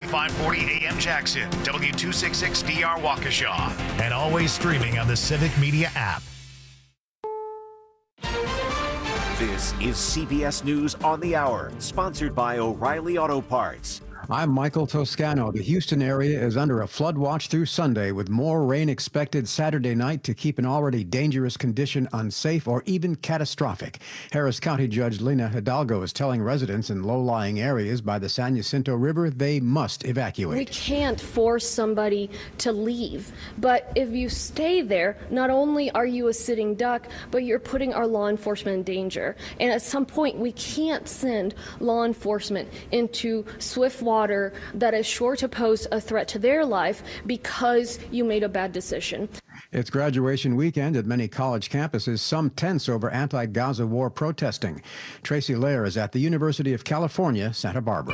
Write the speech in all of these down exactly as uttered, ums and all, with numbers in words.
five forty A M Jackson, W two sixty-six D R Waukesha, and always streaming on the Civic Media app. This is C B S News on the Hour, sponsored by O'Reilly Auto Parts. I'm Michael Toscano. The Houston area is under a flood watch through Sunday, with more rain expected Saturday night to keep an already dangerous condition unsafe or even catastrophic. Harris County Judge Lena Hidalgo is telling residents in low-lying areas by the San Jacinto River they must evacuate. We can't force somebody to leave, but if you stay there, not only are you a sitting duck, but you're putting our law enforcement in danger. And at some point, we can't send law enforcement into swift water that is sure to pose a threat to their life because you made a bad decision. It's graduation weekend at many college campuses, some tense over anti-Gaza war protesting. Tracy Lair is at the University of California, Santa Barbara.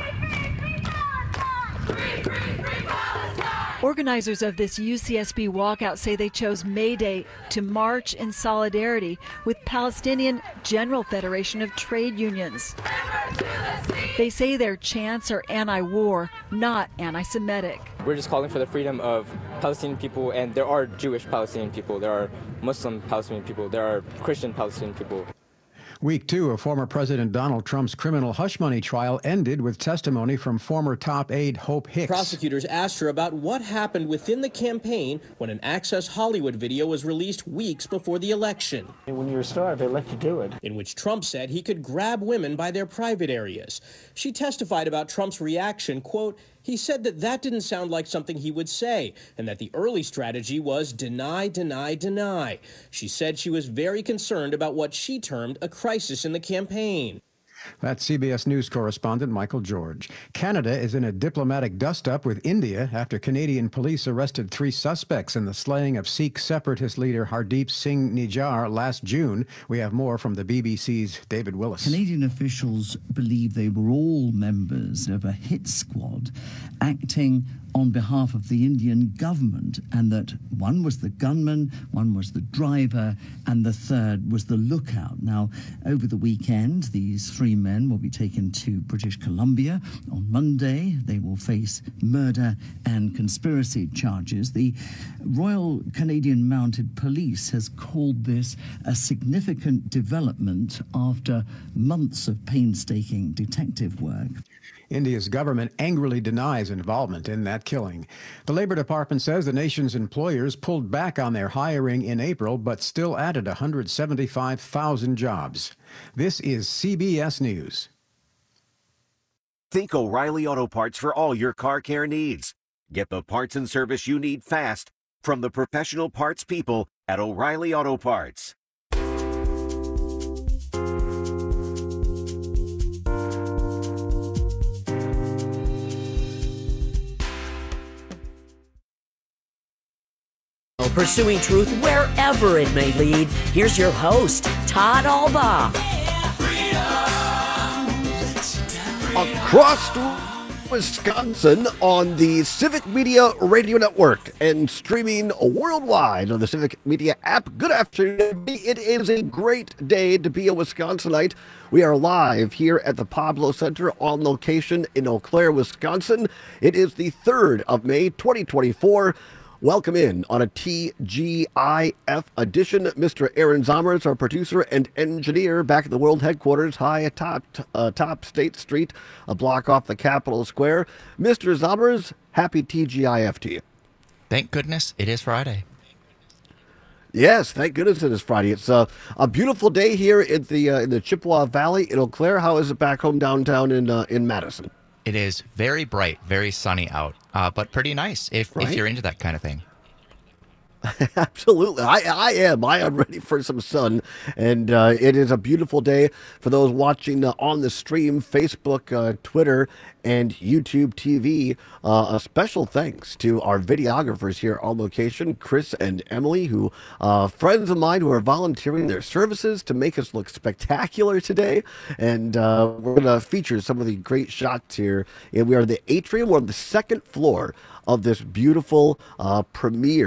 Organizers of this U C S B walkout say they chose May Day to march in solidarity with Palestinian General Federation of Trade Unions. They say their chants are anti-war, not anti-Semitic. We're just calling for the freedom of Palestinian people, and there are Jewish Palestinian people, there are Muslim Palestinian people, there are Christian Palestinian people. Week two of former President Donald Trump's criminal hush money trial ended with testimony from former top aide Hope Hicks. Prosecutors asked her about what happened within the campaign when an Access Hollywood video was released weeks before the election. When you're a star, they let you do it. In which Trump said he could grab women by their private areas. She testified about Trump's reaction, quote, he said that that didn't sound like something he would say, and that the early strategy was deny, deny, deny. She said she was very concerned about what she termed a crisis in the campaign. That's C B S News correspondent Michael George. Canada is in a diplomatic dust-up with India after Canadian police arrested three suspects in the slaying of Sikh separatist leader Hardeep Singh Nijjar last June. We have more from the B B C's David Willis. Canadian officials believe they were all members of a hit squad acting on behalf of the Indian government, and that one was the gunman, one was the driver, and the third was the lookout. Now, over the weekend, these three men will be taken to British Columbia. On Monday, they will face murder and conspiracy charges. The Royal Canadian Mounted Police has called this a significant development after months of painstaking detective work. India's government angrily denies involvement in that killing. The Labor Department says the nation's employers pulled back on their hiring in April, but still added one hundred seventy-five thousand jobs. This is C B S News. Think O'Reilly Auto Parts for all your car care needs. Get the parts and service you need fast from the professional parts people at O'Reilly Auto Parts. Pursuing truth wherever it may lead. Here's your host, Todd Alba. Across Wisconsin on the Civic Media Radio Network and streaming worldwide on the Civic Media app. Good afternoon. It is a great day to be a Wisconsinite. We are live here at the Pablo Center on location in Eau Claire, Wisconsin. It is the third of May, twenty twenty-four. Welcome in on a T G I F edition. Mister Aaron Zomers, our producer and engineer, back at the world headquarters, high atop uh, top State Street, a block off the Capitol Square. Mister Zomers, happy T G I F to you. Thank goodness it is Friday. Yes, thank goodness it is Friday. It's uh, a beautiful day here in the uh, in the Chippewa Valley in Eau Claire. How is it back home downtown in uh, in Madison? It is very bright, very sunny out, uh, but pretty nice if, right? if you're into that kind of thing. Absolutely. I, I am. I am ready for some sun. And uh, it is a beautiful day for those watching uh, on the stream, Facebook, uh, Twitter, and YouTube T V. Uh, a special thanks to our videographers here on location, Chris and Emily, who uh, friends of mine who are volunteering their services to make us look spectacular today. And uh, we're going to feature some of the great shots here. And we are the atrium. We're on the second floor of this beautiful uh, premiere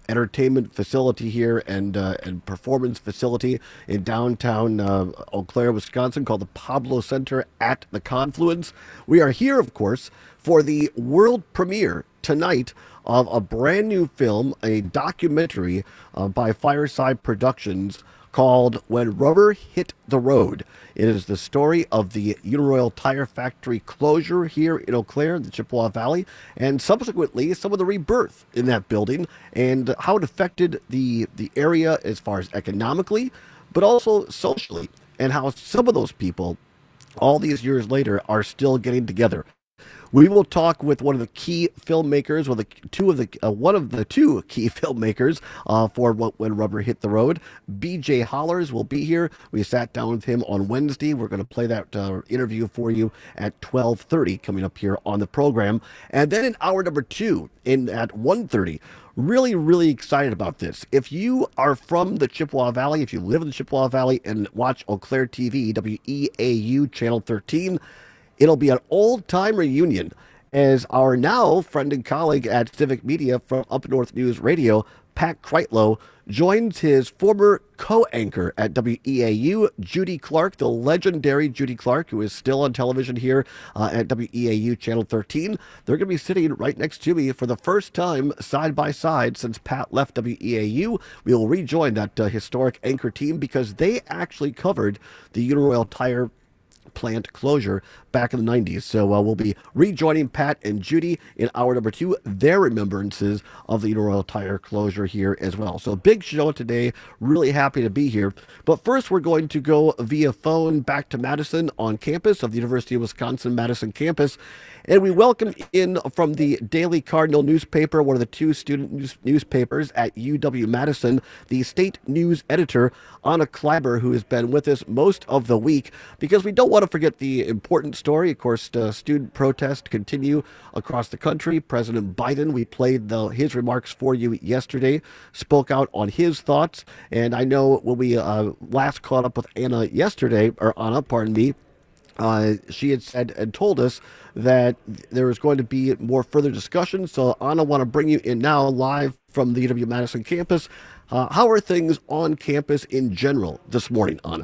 entertainment facility here and uh, and performance facility in downtown uh, Eau Claire, Wisconsin, called the Pablo Center at the Confluence. We are here, of course, for the world premiere tonight of a brand new film, a documentary uh, by Fireside Productions called When Rubber Hit the Road. It is the story of the Uniroyal Tire Factory closure here in Eau Claire, the Chippewa Valley, and subsequently some of the rebirth in that building and how it affected the, the area as far as economically, but also socially, and how some of those people, all these years later, are still getting together. We will talk with one of the key filmmakers, with the two of the uh, one of the two key filmmakers uh, for When Rubber Hit the Road. B J Hollers will be here. We sat down with him on Wednesday. We're going to play that uh, interview for you at twelve thirty coming up here on the program. And then in hour number two, in at one thirty, really, really excited about this. If you are from the Chippewa Valley, if you live in the Chippewa Valley and watch Eau Claire T V, W E A U Channel thirteen, it'll be an old-time reunion as our now friend and colleague at Civic Media from Up North News Radio, Pat Kreitlow, joins his former co-anchor at W E A U, Judy Clark, the legendary Judy Clark, who is still on television here uh, at W E A U Channel thirteen. They're going to be sitting right next to me for the first time side by side since Pat left W E A U. We will rejoin that uh, historic anchor team because they actually covered the Uniroyal Tire plant closure back in the nineties. So uh, we'll be rejoining Pat and Judy in hour number two, their remembrances of the Uniroyal Tire closure here as well. So big show today. Really happy to be here. But first, we're going to go via phone back to Madison on campus of the University of Wisconsin-Madison campus. And we welcome in from the Daily Cardinal newspaper, one of the two student news- newspapers at U W-Madison, the state news editor, Anna Kleiber, who has been with us most of the week, because we don't want to forget the important story. Of course, uh, student protests continue across the country. President Biden, we played the, his remarks for you yesterday, spoke out on his thoughts. And I know when we uh, last caught up with Anna yesterday, or Anna, pardon me, Uh, she had said and told us that there is going to be more further discussion. So, Anna, I want to bring you in now live from the U W-Madison campus. Uh, how are things on campus in general this morning, Anna?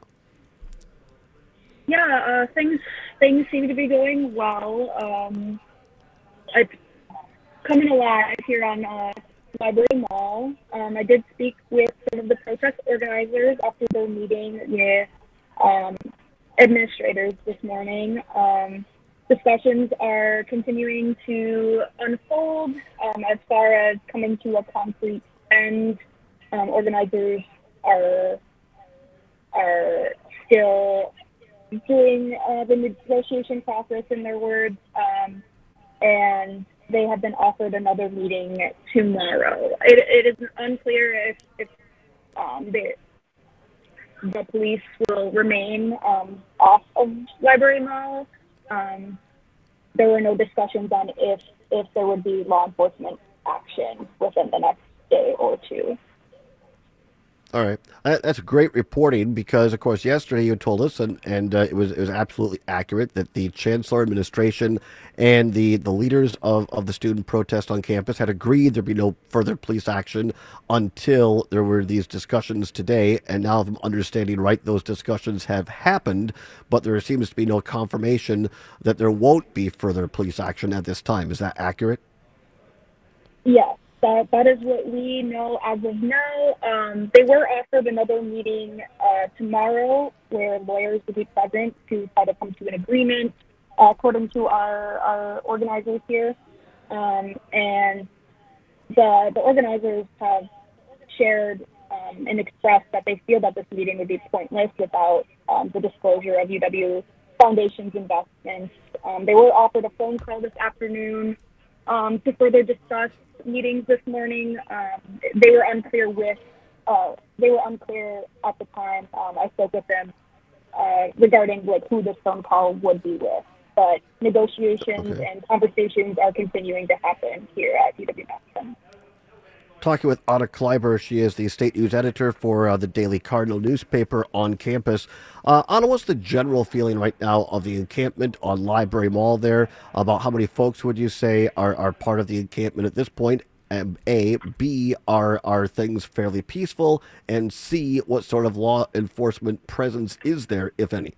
Yeah, uh, things things seem to be going well. Um, it's coming alive here on uh, Library Mall. Um, I did speak with some of the protest organizers after their meeting with um, administrators this morning. Um, discussions are continuing to unfold um, as far as coming to a concrete end. Um, organizers are are still doing uh, the negotiation process in their words, um, and they have been offered another meeting tomorrow. It, it is unclear if, if um, they the police will remain um, off of Library Mall. Um, there were no discussions on if, if there would be law enforcement action within the next day or two. All right. That's great reporting because, of course, yesterday you told us, and, and uh, it was it was absolutely accurate, that the Chancellor administration and the, the leaders of, of the student protest on campus had agreed there'd be no further police action until there were these discussions today. And now, if I'm understanding right, those discussions have happened, but there seems to be no confirmation that there won't be further police action at this time. Is that accurate? Yes. That, that is what we know as of now. Um, they were offered another meeting uh, tomorrow where lawyers will be present to try to come to an agreement, uh, according to our, our organizers here. Um, and the, the organizers have shared um, and expressed that they feel that this meeting would be pointless without um, the disclosure of U W Foundation's investments. Um, they were offered a phone call this afternoon um, to further discuss meetings this morning. Um, they were unclear with, uh, they were unclear at the time. Um, I spoke with them uh, regarding like who this phone call would be with. But negotiations okay. and conversations are continuing to happen here at U W-Madison. Talking with Anna Kleiber. She is the state news editor for uh, the Daily Cardinal newspaper on campus. Uh, Anna, what's the general feeling right now of the encampment on Library Mall there? About how many folks would you say are, are part of the encampment at this point? Um, A, B, are are things fairly peaceful? And C, what sort of law enforcement presence is there, if any?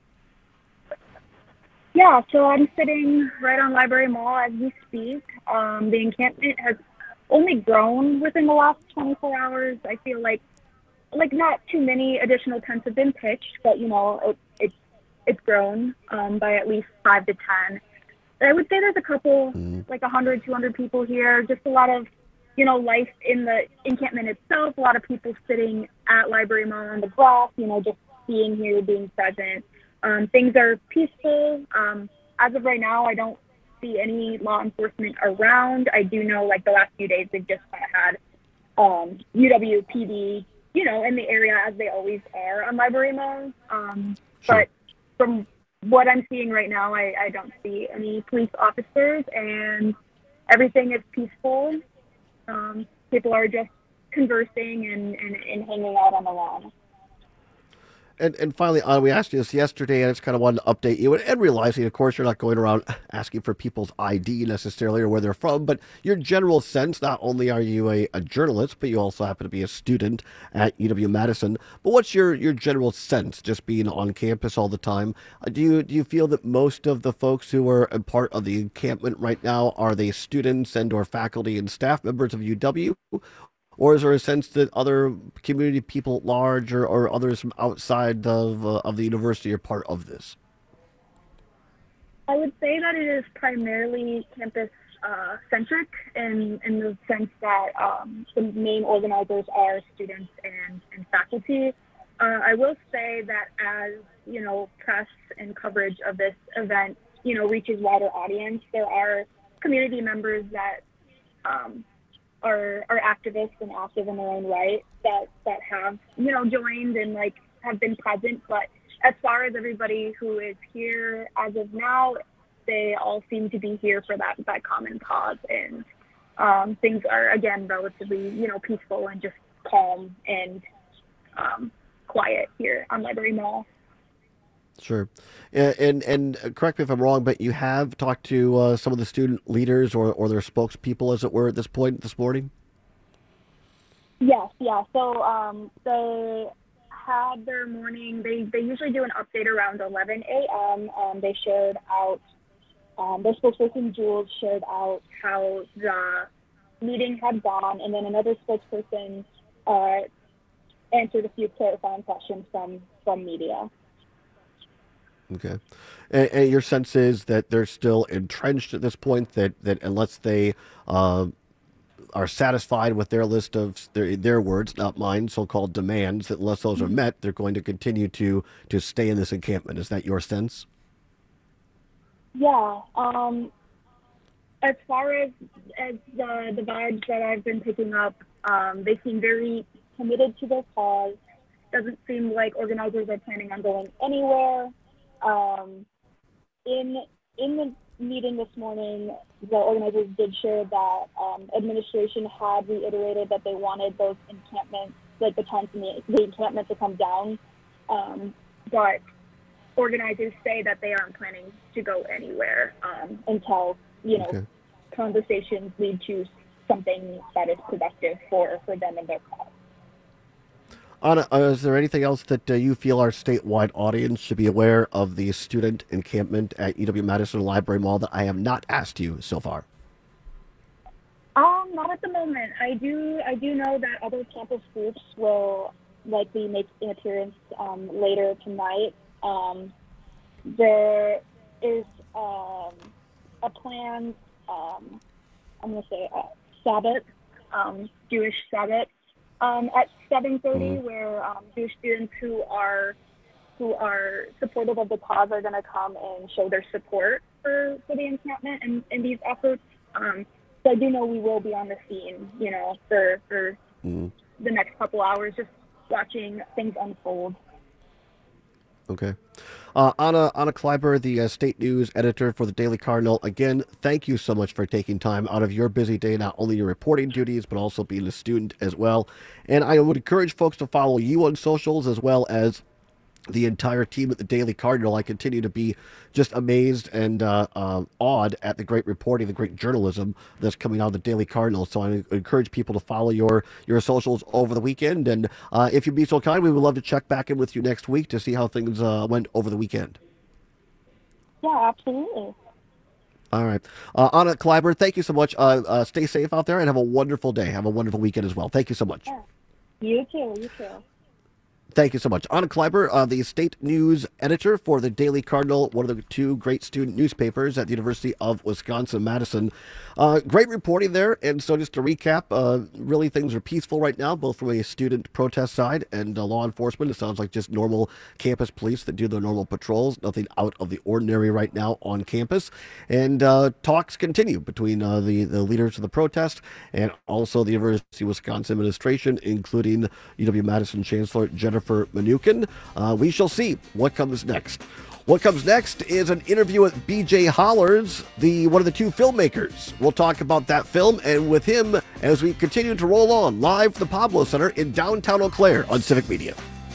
Yeah, so I'm sitting right on Library Mall as we speak. Um, the encampment has only grown within the last twenty-four hours. I feel like like not too many additional tents have been pitched, but you know, it, it it's grown um, by at least five to ten. I would say there's a couple, mm. like one hundred, two hundred people here. Just a lot of, you know, life in the encampment itself. A lot of people sitting at Library Mall on the grass, you know, just being here, being present. Um, things are peaceful. Um, as of right now, I don't see any law enforcement around. I do know, like, the last few days, they've just kind of had um, U W P D, you know, in the area, as they always are on Library Mall. Um, sure. But from what I'm seeing right now, I, I don't see any police officers, and everything is peaceful. Um, people are just conversing and, and, and hanging out on the lawn. And and finally, uh, we asked you this yesterday, and I just kind of wanted to update you. And, and realizing, of course, you're not going around asking for people's I D necessarily or where they're from, but your general sense, not only are you a, a journalist, but you also happen to be a student at U W-Madison. But what's your, your general sense, just being on campus all the time? Uh, do you do you feel that most of the folks who are a part of the encampment right now, are they students and or faculty and staff members of U W? Or is there a sense that other community people at large or, or others from outside of uh, of the university are part of this? I would say that it is primarily campus uh, centric in, in the sense that um, the main organizers are students and, and faculty. Uh, I will say that as, you know, press and coverage of this event, you know, reaches wider audience, there are community members that um, are are activists and active in their own right that that have, you know, joined and like have been present. But as far as everybody who is here as of now, they all seem to be here for that that common cause, and um, things are again relatively, you know, peaceful and just calm and um, quiet here on Library Mall. Sure. And, and and correct me if I'm wrong, but you have talked to uh, some of the student leaders or, or their spokespeople, as it were, at this point this morning? Yes, yeah. So um, they had their morning, they, they usually do an update around eleven a.m. Um, they shared out, um, their spokesperson, Jules, shared out how the meeting had gone, and then another spokesperson uh, answered a few clarifying questions from, from media. Okay. And, and your sense is that they're still entrenched at this point, that, that unless they uh, are satisfied with their list of their, their words, not mine, so-called demands, that unless those mm-hmm. are met, they're going to continue to, to stay in this encampment. Is that your sense? Yeah. Um, as far as, as the, the vibes that I've been picking up, um, they seem very committed to their cause. Doesn't seem like organizers are planning on going anywhere. Um, in in the meeting this morning, the organizers did share that um, administration had reiterated that they wanted those encampments, like the tents and the, the encampment, to come down. Um, but organizers say that they aren't planning to go anywhere um, until, you know, okay. conversations lead to something that is productive for, for them and their cause. Anna, uh, is there anything else that uh, you feel our statewide audience should be aware of the student encampment at U W-Madison Library Mall that I have not asked you so far? Um, not at the moment. I do I do know that other campus groups will likely make an appearance um, later tonight. Um, there is um, a planned, um, I'm going to say, uh, Sabbath, um, Jewish Sabbath, Um, at seven thirty, mm-hmm. where um, Jewish students who are who are supportive of the cause are going to come and show their support for, for the encampment and, and these efforts. Um, so I do know we will be on the scene, you know, for for mm-hmm. the next couple hours, just watching things unfold. Okay. Uh, Anna, Anna Kleiber, the uh, state news editor for the Daily Cardinal. Again, thank you so much for taking time out of your busy day, not only your reporting duties, but also being a student as well. And I would encourage folks to follow you on socials as well as the entire team at the Daily Cardinal. I continue to be just amazed and uh, uh, awed at the great reporting, the great journalism that's coming out of the Daily Cardinal. So I encourage people to follow your your socials over the weekend. And uh, if you'd be so kind, we would love to check back in with you next week to see how things uh, went over the weekend. Yeah, absolutely. All right. Uh, Anna Kleiber, thank you so much. Uh, uh, stay safe out there and have a wonderful day. Have a wonderful weekend as well. Thank you so much. Yeah. You too. You too. Thank you so much. Anna Kleiber, uh, the state news editor for the Daily Cardinal, one of the two great student newspapers at the University of Wisconsin-Madison. Uh, great reporting there. And so just to recap, uh, really things are peaceful right now, both from a student protest side and uh, law enforcement. It sounds like just normal campus police that do their normal patrols. Nothing out of the ordinary right now on campus. And uh, talks continue between uh, the, the leaders of the protest and also the University of Wisconsin administration, including U W-Madison Chancellor Jennifer Mnuchin. Uh, we shall see what comes next. What comes next is an interview with B J Hollers, the one of the two filmmakers. We'll talk about that film and with him as we continue to roll on live from the Pablo Center in downtown Eau Claire on Civic Media.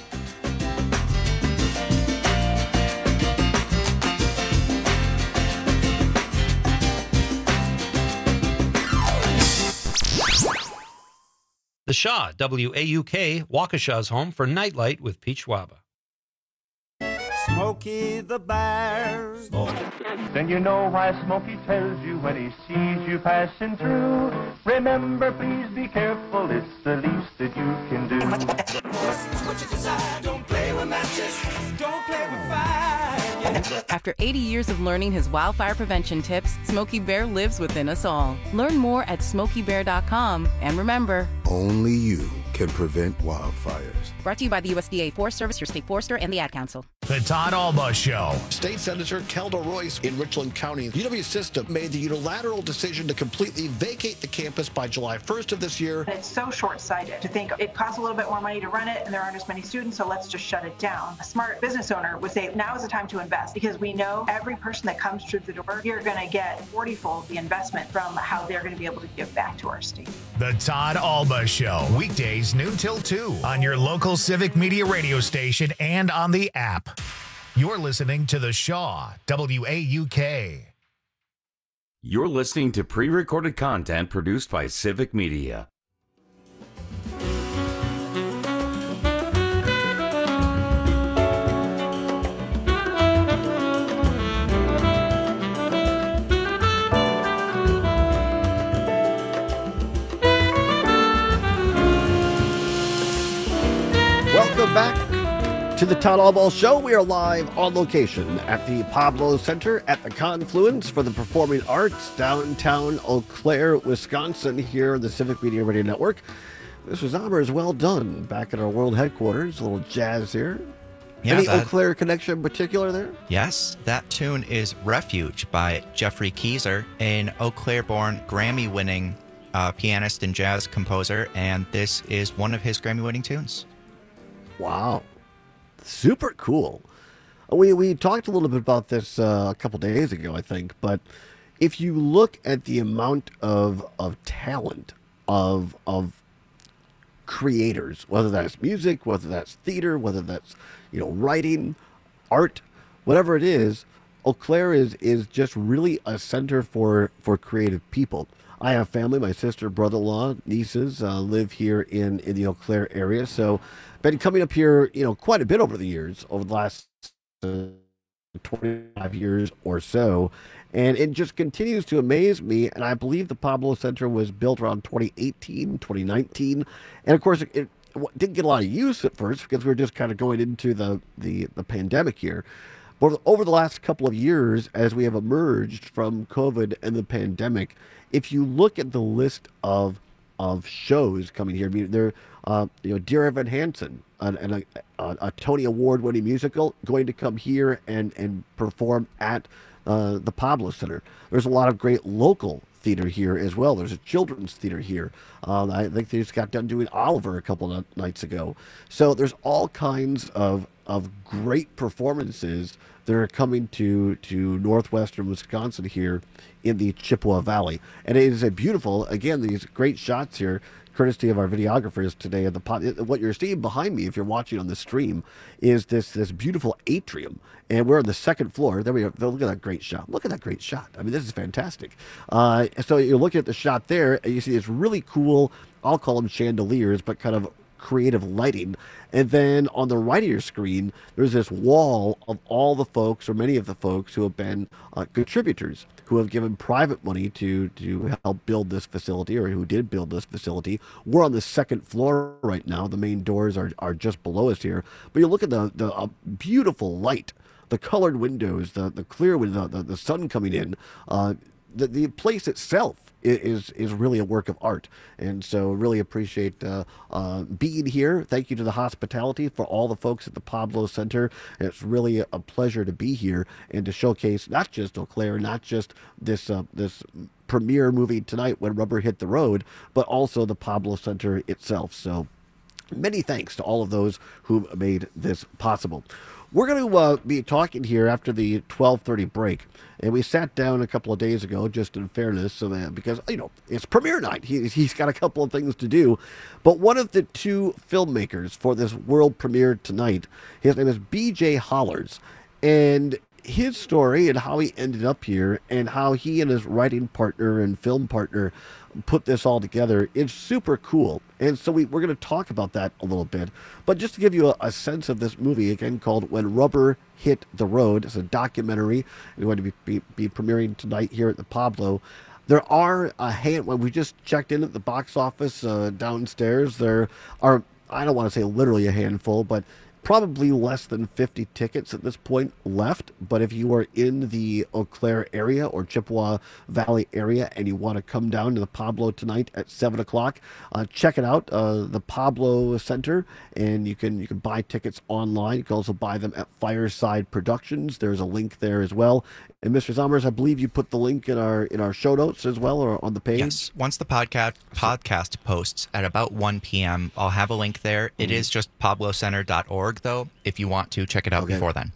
The Shaw, W A U K, Waukesha's home for Nightlight with Pete Schwaba. Smokey the Bear. Then you know why Smokey tells you when he sees you passing through. Remember, please be careful, it's the least that you can do. What you desire, don't play with matches, don't play with fire. After eighty years of learning his wildfire prevention tips, Smokey Bear lives within us all. Learn more at smokey bear dot com. And remember, only you can prevent wildfires. Brought to you by the U S D A Forest Service, your state forester, and the Ad Council. The Todd Alba Show. State Senator Kelda Royce in Richland County. U W System made the unilateral decision to completely vacate the campus by July first of this year. It's so short-sighted to think it costs a little bit more money to run it and there aren't as many students, so let's just shut it down. A smart business owner would say now is the time to invest because we know every person that comes through the door, you're going to get forty-fold the investment from how they're going to be able to give back to our state. The Todd Alba Show. Weekdays noon till two on your local Civic Media radio station and on the app. You're listening to The Shaw, W A U K. You're listening to pre-recorded content produced by Civic Media. Welcome back to the Todd Alba Show. We are live on location at the Pablo Center at the Confluence for the Performing Arts, downtown Eau Claire, Wisconsin, here on the Civic Media Radio Network. Mister Zomer is well done back at our world headquarters. A little jazz here. Yeah, Any that, Eau Claire connection in particular there? Yes, that tune is Refuge by Jeffrey Keyser, an Eau Claire-born Grammy-winning uh, pianist and jazz composer, and this is one of his Grammy-winning tunes. Wow. Super cool. We we talked a little bit about this uh, a couple days ago, I think, but if you look at the amount of of talent of of creators, whether that's music, whether that's theater, whether that's, you know, writing, art, whatever it is, Eau Claire is is just really a center for for creative people. I have family, my sister, brother-in-law, nieces uh, live here in, in the Eau Claire area. So been coming up here, you know, quite a bit over the years, over the last uh, twenty-five years or so. And it just continues to amaze me. And I believe the Pablo Center was built around twenty eighteen, twenty nineteen. And of course, it, it didn't get a lot of use at first because we were just kind of going into the, the, the pandemic here. But over the last couple of years, as we have emerged from COVID and the pandemic, if you look at the list of of shows coming here, I mean, there, uh, you know, Dear Evan Hansen, and, and a, a, a Tony Award-winning musical, going to come here and and perform at uh, the Pablo Center. There's a lot of great local theater here as well. There's a children's theater here. Um, I think they just got done doing Oliver a couple of nights ago. So there's all kinds of of great performances that are coming to, to northwestern Wisconsin here in the Chippewa Valley. And it is a beautiful, again, these great shots here, courtesy of our videographers today. At the pod, what you're seeing behind me, if you're watching on the stream, is this this beautiful atrium, and we're on the second floor. There we go. Look at that great shot. Look at that great shot. I mean, this is fantastic. Uh, so you're looking at the shot there, and you see this really cool, I'll call them chandeliers, but kind of creative lighting. And then on the right of your screen, there's this wall of all the folks, or many of the folks, who have been uh, contributors, who have given private money to to help build this facility, or who did build this facility. We're on the second floor right now. The main doors are, are just below us here. But you look at the, the uh, beautiful light, the colored windows, the, the clear window, the, the sun coming in. Uh, the, the place itself is is really a work of art, and so really appreciate uh, uh, being here. Thank you to the hospitality for all the folks at the Pablo Center. It's really a pleasure to be here and to showcase not just Eau Claire, not just this uh, this premiere movie tonight, When Rubber Hit the Road, but also the Pablo Center itself. So many thanks to all of those who made this possible. We're going to uh, be talking here after the twelve thirty break, and we sat down a couple of days ago, just in fairness, so that, because, you know, it's premiere night. He, he's got a couple of things to do, but one of the two filmmakers for this world premiere tonight, his name is B J Hollers, and his story and how he ended up here and how he and his writing partner and film partner put this all together is super cool. And so we, we're going to talk about that a little bit. But just to give you a, a sense of this movie, again, called When Rubber Hit the Road. It's a documentary. It's going to be, be, be premiering tonight here at the Pablo. There are a hand, when we just checked in at the box office uh, downstairs, there are, I don't want to say literally a handful, but probably less than fifty tickets at this point left. But if you are in the Eau Claire area or Chippewa Valley area and you want to come down to the Pablo tonight at seven o'clock, uh, check it out, uh, the Pablo Center, and you can you can buy tickets online. You can also buy them at Fireside Productions. There's a link there as well. And Mister Zommers, I believe you put the link in our in our show notes as well, or on the page. Yes. Once the podcast podcast posts at about one p.m., I'll have a link there. Mm-hmm. It is just pablo center dot org, though, if you want to check it out okay. before then.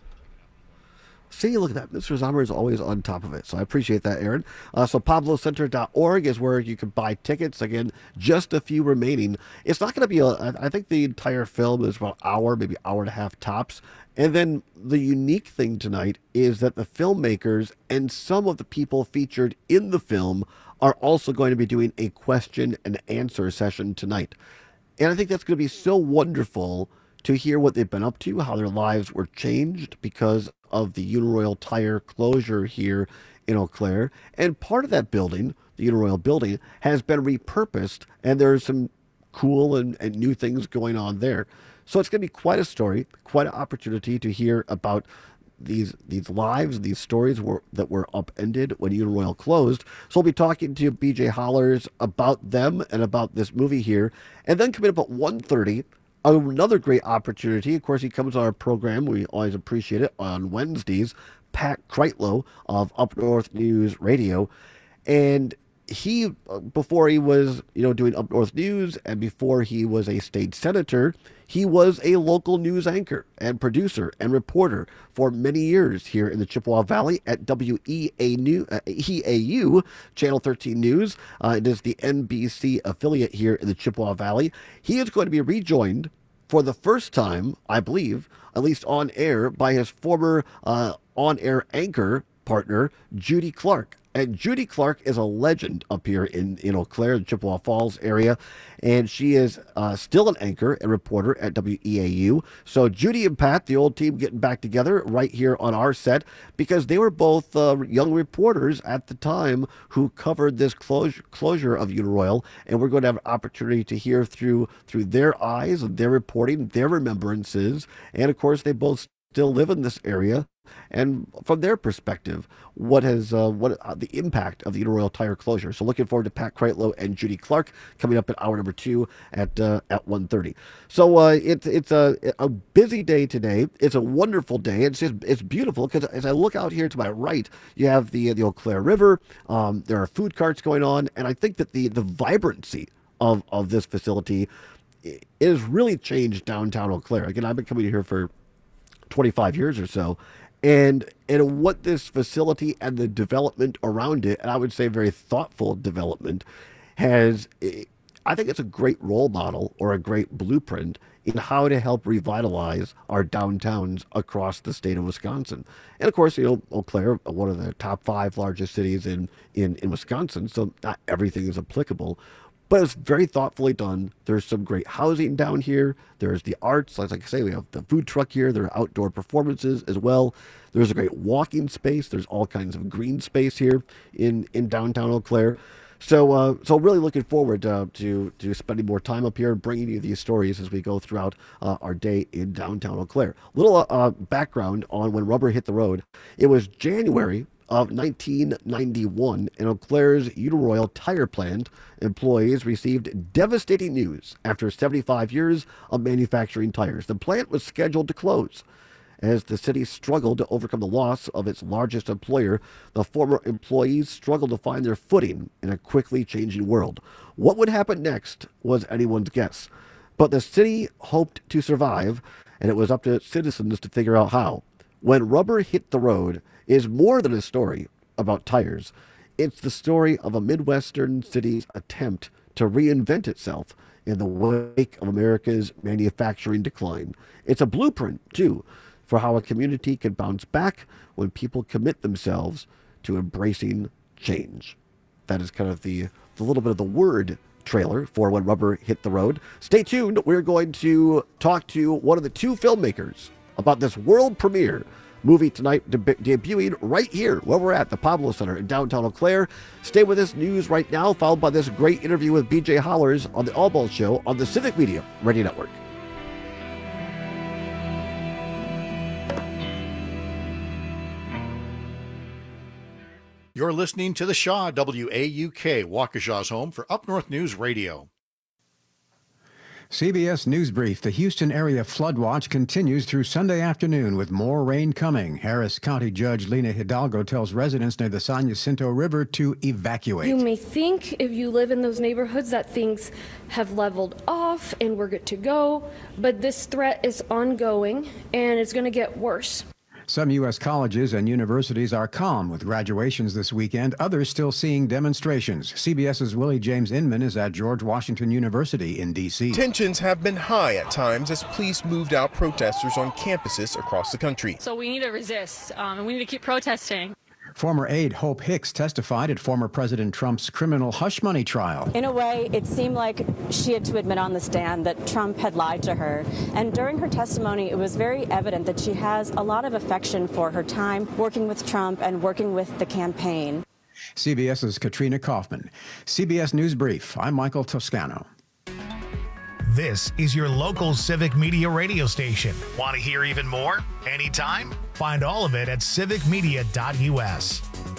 See, look at that. Mister Zommer is always on top of it, so I appreciate that, Aaron. Uh, so pablo center dot org is where you can buy tickets. Again, just a few remaining. It's not going to be, a, I think the entire film is about an hour, maybe hour and a half tops. And then the unique thing tonight is that the filmmakers and some of the people featured in the film are also going to be doing a question and answer session tonight. And I think that's going to be so wonderful to hear what they've been up to, how their lives were changed because of the Uniroyal tire closure here in Eau Claire. And part of that building, the Uniroyal building, has been repurposed, and there's some cool and, and new things going on there. So it's going to be quite a story, quite an opportunity to hear about these these lives, these stories were, that were upended when Uniroyal closed. So we'll be talking to B J Hollers about them and about this movie here. And then coming up at one thirty, another great opportunity. Of course, he comes on our program. We always appreciate it on Wednesdays. Pat Kreitlow of Up North News Radio. And he, before he was, you know, doing Up North News, and before he was a state senator, he was a local news anchor and producer and reporter for many years here in the Chippewa Valley at W E A U, Channel thirteen News. Uh, it is the N B C affiliate here in the Chippewa Valley. He is going to be rejoined for the first time, I believe, at least on air, by his former uh, on-air anchor partner, Judy Clark. And Judy Clark is a legend up here in, in Eau Claire, the Chippewa Falls area. And she is uh, still an anchor and reporter at W E A U. So Judy and Pat, the old team, getting back together right here on our set, because they were both uh, young reporters at the time who covered this closure, closure of Uniroyal. And we're going to have an opportunity to hear through, through their eyes and their reporting, their remembrances. And of course, they both still live in this area. And from their perspective, what has uh, what uh, the impact of the Uniroyal tire closure? So looking forward to Pat Kreitlow and Judy Clark coming up at hour number two at uh, at one thirty. So uh, it's it's a a busy day today. It's a wonderful day. It's just it's beautiful because as I look out here to my right, you have the the Eau Claire River. Um, there are food carts going on, and I think that the the vibrancy of of this facility is really changed downtown Eau Claire. Again, I've been coming here for twenty-five years or so. And and what this facility and the development around it, and I would say very thoughtful development, has, I think it's a great role model or a great blueprint in how to help revitalize our downtowns across the state of Wisconsin. And of course, you know, Eau Claire, one of the top five largest cities in, in, in Wisconsin, so not everything is applicable. But it's very thoughtfully done. There's some great housing down here. There's the arts. Like I say, we have the food truck here. There are outdoor performances as well. There's a great walking space. There's all kinds of green space here in, in downtown Eau Claire. So, uh, so really looking forward uh, to to spending more time up here and bringing you these stories as we go throughout uh, our day in downtown Eau Claire. Little uh, background on when rubber hit the road. It was January of nineteen ninety-one, in Eau Claire's Uniroyal tire plant, employees received devastating news after seventy-five years of manufacturing tires. The plant was scheduled to close. As the city struggled to overcome the loss of its largest employer, the former employees struggled to find their footing in a quickly changing world. What would happen next was anyone's guess. But the city hoped to survive, and it was up to citizens to figure out how. When rubber hit the road is more than a story about tires. It's the story of a Midwestern city's attempt to reinvent itself in the wake of America's manufacturing decline. It's a blueprint, too, for how a community can bounce back when people commit themselves to embracing change. That is kind of the, the little bit of the word trailer for When Rubber Hit the Road. Stay tuned. We're going to talk to one of the two filmmakers about this world premiere movie tonight, deb- debuting right here where we're at, the Pablo Center in downtown Eau Claire. Stay with us, news right now, followed by this great interview with B J Hollers on the All Balls Show on the Civic Media Radio Network. You're listening to The Shaw, W A U K, Waukesha's home for Up North News Radio. C B S News Brief. The Houston area flood watch continues through Sunday afternoon with more rain coming. Harris County Judge Lena Hidalgo tells residents near the San Jacinto River to evacuate. You may think if you live in those neighborhoods that things have leveled off and we're good to go, but this threat is ongoing and it's going to get worse. Some U S colleges and universities are calm with graduations this weekend. Others still seeing demonstrations. CBS's Willie James Inman is at George Washington University in D C. Tensions have been high at times as police moved out protesters on campuses across the country. So we need to resist, um, and we need to keep protesting. Former aide Hope Hicks testified at former President Trump's criminal hush money trial. In a way, it seemed like she had to admit on the stand that Trump had lied to her. And during her testimony, it was very evident that she has a lot of affection for her time working with Trump and working with the campaign. CBS's Katrina Kaufman. C B S News Brief. I'm Michael Toscano. This is your local Civic Media radio station. Want to hear even more? Anytime? Find all of it at civic media dot U S.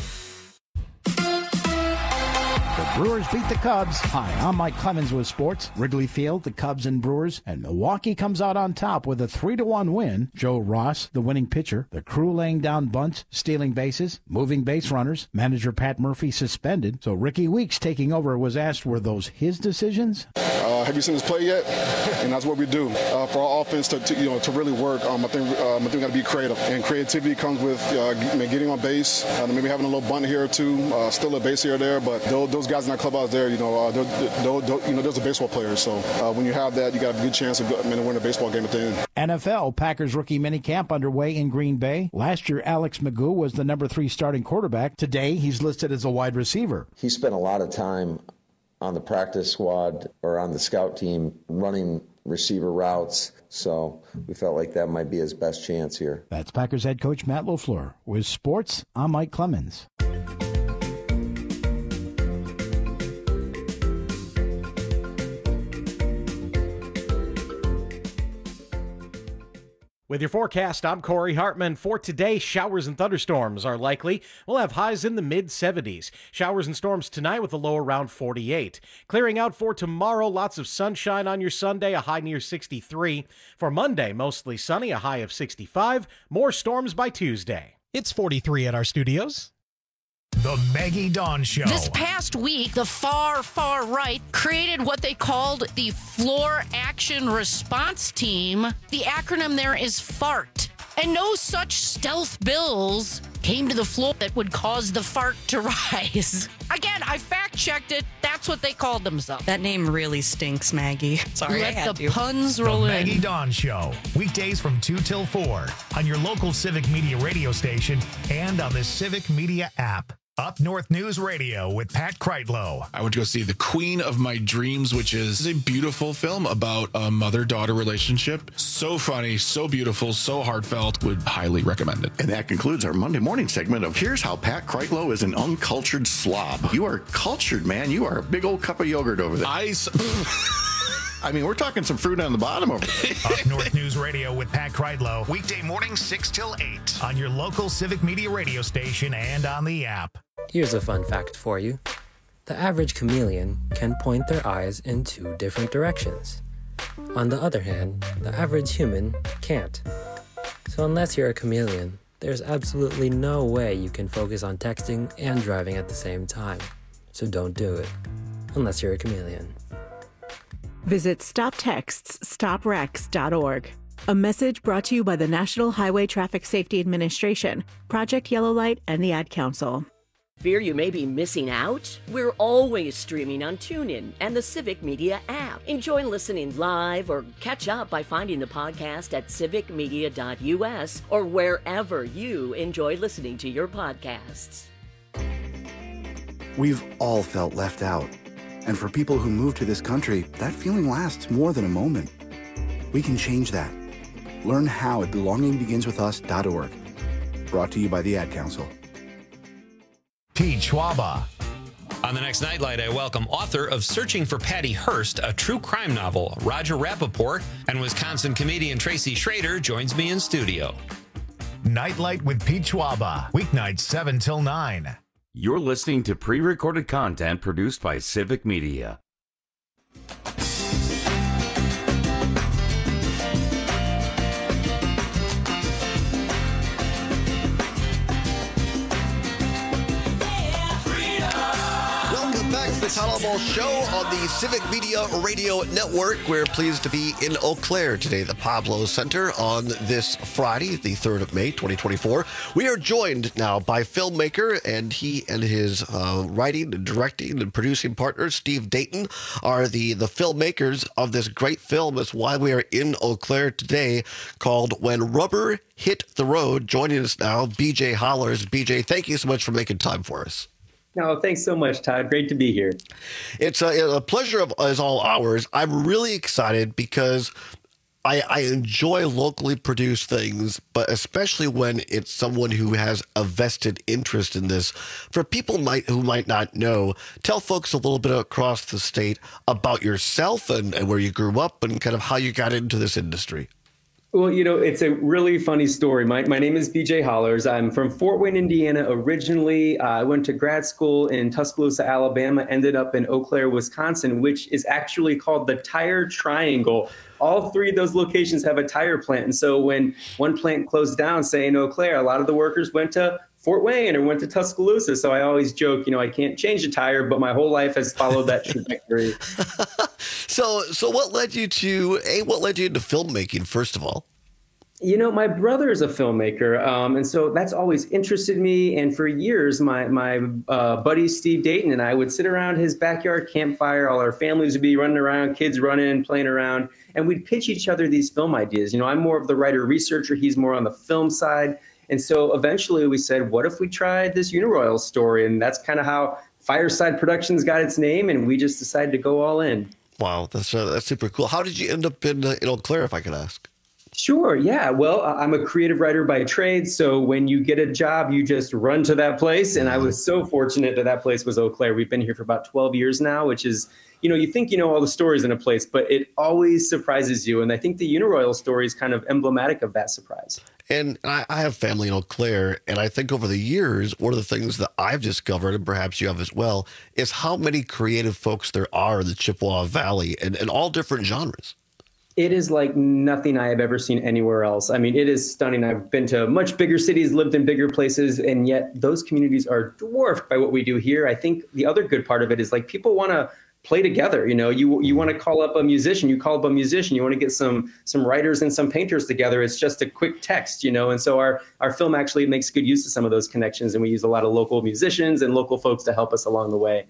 The Brewers beat the Cubs. Hi, I'm Mike Clemens with sports. Wrigley Field, the Cubs and Brewers, and Milwaukee comes out on top with a three to one win. Joe Ross, the winning pitcher, the crew laying down bunts, stealing bases, moving base runners. Manager Pat Murphy suspended, so Ricky Weeks taking over was asked, were those his decisions? Uh, have you seen us play yet? And that's what we do. Uh, for our offense to, to you know to really work, um, I think um, I think we got to be creative. And creativity comes with uh, getting on base, uh, maybe having a little bunt here or two, uh, still a base here or there. But those, those guys in that clubhouse there, you know, uh, they're, they're, they're, you know, those are baseball players. So uh, when you have that, you got a good chance of winning a baseball game at the end. N F L Packers rookie minicamp underway in Green Bay. Last year, Alex Magoo was the number three starting quarterback. Today, he's listed as a wide receiver. He spent a lot of time on the practice squad or on the scout team running receiver routes, so we felt like that might be his best chance here. That's Packers head coach Matt LaFleur. With sports, I'm Mike Clemens. With your forecast, I'm Corey Hartman. For today, showers and thunderstorms are likely. We'll have highs in the mid seventies. Showers and storms tonight with a low around forty-eight. Clearing out for tomorrow, lots of sunshine on your Sunday, a high near sixty-three. For Monday, mostly sunny, a high of sixty-five. More storms by Tuesday. It's forty-three at our studios. The Maggie Dawn Show. This past week, the far, far right created what they called the Floor Action Response Team. The acronym there is FART. And no such stealth bills came to the floor that would cause the fart to rise. Again, I fact-checked it. That's what they called themselves. That name really stinks, Maggie. Sorry, Let I had the to. puns roll The in. Maggie Dawn Show, weekdays from two till four on your local Civic Media radio station and on the Civic Media app. Up North News Radio with Pat Kreitlow. I went to go see The Queen of My Dreams, which is a beautiful film about a mother-daughter relationship. So funny, so beautiful, so heartfelt. Would highly recommend it. And that concludes our Monday morning segment of Here's How Pat Kreitlow is an Uncultured Slob. You are cultured, man. You are a big old cup of yogurt over there. I... I mean, we're talking some fruit on the bottom over there. Up North News Radio with Pat Kreitlow, weekday mornings six till eight on your local Civic Media radio station and on the app. Here's a fun fact for you. The average chameleon can point their eyes in two different directions. On the other hand, the average human can't. So unless you're a chameleon, there's absolutely no way you can focus on texting and driving at the same time. So don't do it, unless you're a chameleon. Visit stop texts stop wrecks dot org. A message brought to you by the National Highway Traffic Safety Administration, Project Yellow Light, and the Ad Council. Fear you may be missing out? We're always streaming on TuneIn and the Civic Media app. Enjoy listening live or catch up by finding the podcast at civic media dot u s or wherever you enjoy listening to your podcasts. We've all felt left out. And for people who move to this country, that feeling lasts more than a moment. We can change that. Learn how at belonging begins with us dot org. Brought to you by the Ad Council. Pete Schwaba. On the next Nightlight, I welcome author of Searching for Patty Hearst, a true crime novel, Roger Rappaport, and Wisconsin comedian Tracy Schrader joins me in studio. Nightlight with Pete Schwaba, weeknights seven till nine. You're listening to pre-recorded content produced by Civic Media. The Town Hall Show on the Civic Media Radio Network. We're pleased to be in Eau Claire today, the Pablo Center, on this Friday, the third of May, twenty twenty-four. We are joined now by filmmaker, and he and his uh, writing and directing and producing partner, Steve Dayton, are the, the filmmakers of this great film. That's why we are in Eau Claire today, called When Rubber Hit the Road. Joining us now, B J Hollers. B J, thank you so much for making time for us. No, thanks so much, Todd. Great to be here. It's a, a pleasure of, as all ours. I'm really excited because I, I enjoy locally produced things, but especially when it's someone who has a vested interest in this. For people might who might not know, tell folks a little bit across the state about yourself and, and where you grew up and kind of how you got into this industry. Well, you know, it's a really funny story. My my name is B J Hollers. I'm from Fort Wayne, Indiana originally. Uh, I went to grad school in Tuscaloosa, Alabama, ended up in Eau Claire, Wisconsin, which is actually called the Tire Triangle. All three of those locations have a tire plant. And so when one plant closed down, say in Eau Claire, a lot of the workers went to Fort Wayne or went to Tuscaloosa. So I always joke, you know, I can't change a tire, but my whole life has followed that trajectory. So, so what led you to, A, what led you into filmmaking, first of all? You know, my brother is a filmmaker, um, and so that's always interested me. And for years, my my uh, buddy Steve Dayton and I would sit around his backyard campfire. All our families would be running around, kids running, playing around, and we'd pitch each other these film ideas. You know, I'm more of the writer-researcher. He's more on the film side. And so eventually we said, what if we tried this Uniroyal story? And that's kind of how Fireside Productions got its name, and we just decided to go all in. Wow, that's uh, that's super cool. How did you end up in, uh, in Eau Claire, if I could ask? Sure. Yeah. Well, I'm a creative writer by trade. So when you get a job, you just run to that place. And I was so fortunate that that place was Eau Claire. We've been here for about twelve years now, which is, you know, you think you know all the stories in a place, but it always surprises you. And I think the Uniroyal story is kind of emblematic of that surprise. And I, I have family in Eau Claire, and I think over the years, one of the things that I've discovered, and perhaps you have as well, is how many creative folks there are in the Chippewa Valley and, and all different genres. It is like nothing I have ever seen anywhere else. I mean, it is stunning. I've been to much bigger cities, lived in bigger places, and yet those communities are dwarfed by what we do here. I think the other good part of it is like people want to play together. You know, you you want to call up a musician, you call up a musician, you want to get some some writers and some painters together. It's just a quick text, you know. And so our our film actually makes good use of some of those connections, and we use a lot of local musicians and local folks to help us along the way.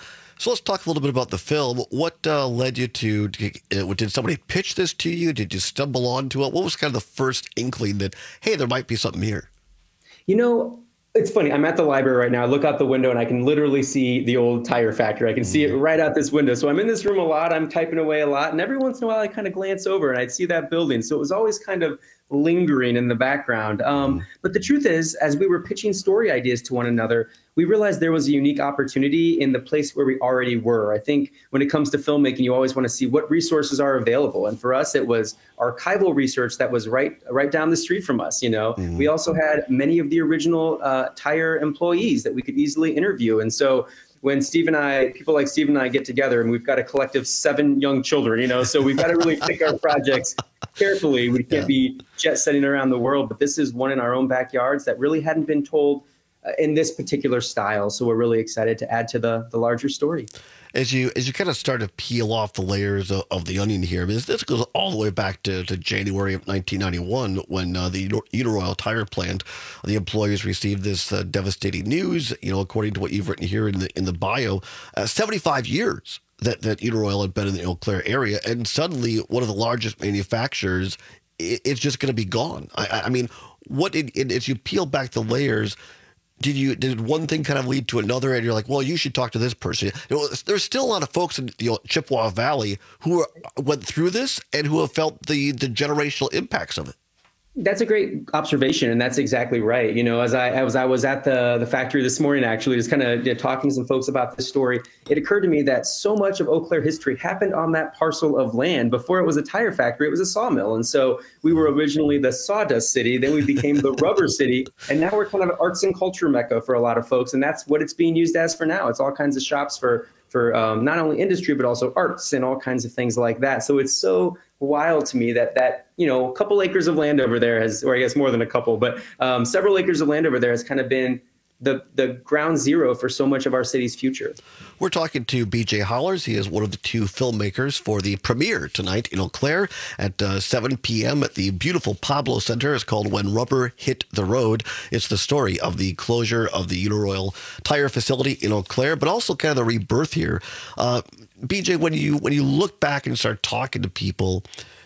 So let's talk a little bit about the film. What uh, led you to, uh, did somebody pitch this to you? Did you stumble onto it? What was kind of the first inkling that, hey, there might be something here? You know, it's funny. I'm at the library right now. I look out the window and I can literally see the old tire factory. I can see it right out this window. So I'm in this room a lot. I'm typing away a lot. And every once in a while, I kind of glance over and I'd see that building. So it was always kind of lingering in the background. Um, but the truth is, as we were pitching story ideas to one another, we realized there was a unique opportunity in the place where we already were. I think when it comes to filmmaking, you always want to see what resources are available. And for us, it was archival research that was right right down the street from us. You know, mm-hmm. We also had many of the original uh, Tire employees that we could easily interview. And so when Steve and I, people like Steve and I get together, and we've got a collective seven young children, you know, so we've got to really pick our projects carefully. We can't yeah. be jet setting around the world, but this is one in our own backyards that really hadn't been told uh, in this particular style. So we're really excited to add to the the larger story. As you as you kind of start to peel off the layers of, of the onion here, I mean, this goes all the way back to, to January of nineteen ninety-one when uh, the Uniroyal tire plant, the employees received this uh, devastating news. You know, according to what you've written here in the in the bio, uh, seventy-five years that that Uniroyal had been in the Eau Claire area, and suddenly one of the largest manufacturers, it, it's just going to be gone. I, I mean, what it, it, as you peel back the layers. Did you did one thing kind of lead to another, and you're like, well, you should talk to this person? You know, there's still a lot of folks in you know, Chippewa Valley who are, went through this and who have felt the the generational impacts of it. That's a great observation, and that's exactly right. You know, as I as I was at the the factory this morning, actually, just kind of you know, talking to some folks about this story, it occurred to me that so much of Eau Claire history happened on that parcel of land. Before it was a tire factory, it was a sawmill, and so we were originally the sawdust city, then we became the rubber city, and now we're kind of an arts and culture mecca for a lot of folks, and that's what it's being used as for now. It's all kinds of shops for for um, not only industry but also arts and all kinds of things like that. So it's so wild to me that that you know a couple acres of land over there has, or I guess more than a couple, but um, several acres of land over there has kind of been the the ground zero for so much of our city's future. We're talking to B J Hollers. He is one of the two filmmakers for the premiere tonight in Eau Claire at uh, seven p.m. at the beautiful Pablo Center. It's called When Rubber Hit the Road. It's the story of the closure of the Uniroyal tire facility in Eau Claire, but also kind of the rebirth here. Uh, B J, when you when you look back and start talking to people,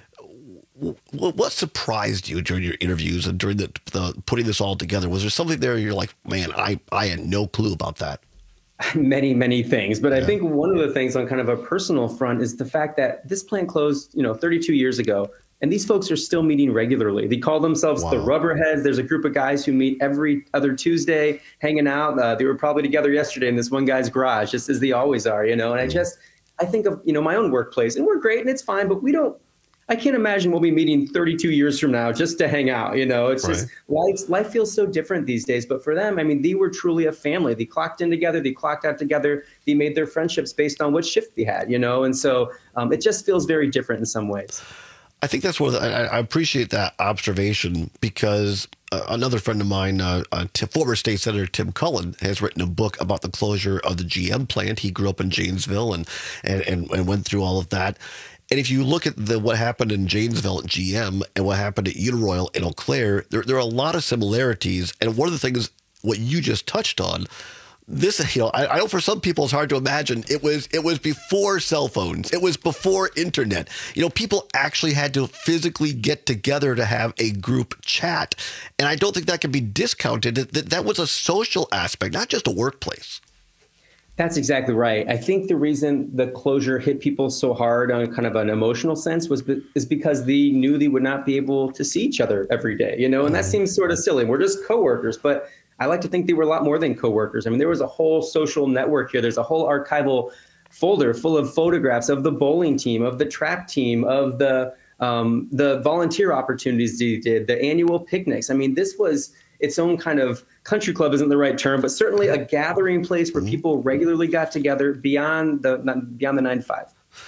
what surprised you during your interviews and during the, the putting this all together? Was there something there you're like, man, I, I had no clue about that? Many, many things. But yeah. I think one of the things on kind of a personal front is the fact that this plant closed, you know, thirty-two years ago. And these folks are still meeting regularly. They call themselves wow. the Rubberheads. There's a group of guys who meet every other Tuesday, hanging out. Uh, they were probably together yesterday in this one guy's garage, just as they always are, you know. And I just, I think of, you know, my own workplace, and we're great and it's fine, but we don't, I can't imagine we'll be meeting thirty-two years from now just to hang out. You know, it's right. just life, life feels so different these days. But for them, I mean, they were truly a family. They clocked in together. They clocked out together. They made their friendships based on what shift they had, you know. And so um, it just feels very different in some ways. I think that's what I, I appreciate that observation, because uh, another friend of mine, uh, uh, T- former state senator Tim Cullen, has written a book about the closure of the G M plant. He grew up in Janesville and and and, and went through all of that. And if you look at the what happened in Janesville at G M and what happened at Uniroyal in Eau Claire, there, there are a lot of similarities. And one of the things, what you just touched on, this, you know, I, I know for some people it's hard to imagine. It was it was before cell phones. It was before internet. You know, people actually had to physically get together to have a group chat. And I don't think that can be discounted. That that was a social aspect, not just a workplace. That's exactly right. I think the reason the closure hit people so hard on kind of an emotional sense was is because they knew they would not be able to see each other every day, you know, and that seems sort of silly. We're just coworkers, but I like to think they were a lot more than coworkers. I mean, there was a whole social network here. There's a whole archival folder full of photographs of the bowling team, of the trap team, of the um, the volunteer opportunities they did, the annual picnics. I mean, this was its own kind of country club isn't the right term, but certainly a gathering place where people regularly got together beyond the beyond the nine to five.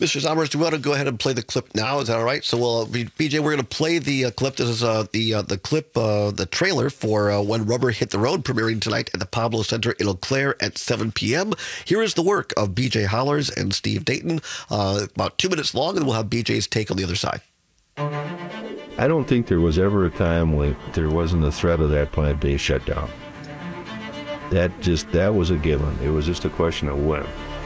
Mister Zommers, do we want to go ahead and play the clip now? Is that all right? So, well, B J, we're going to play the uh, clip. This is uh, the uh, the clip, uh, the trailer for uh, When Rubber Hit the Road, premiering tonight at the Pablo Center in Eau Claire at seven p.m. Here is the work of B J Hollers and Steve Dayton, uh, about two minutes long, and we'll have B J's take on the other side. I don't think there was ever a time when there wasn't the threat of that plant being shut down. That just, that was a given. It was just a question of when.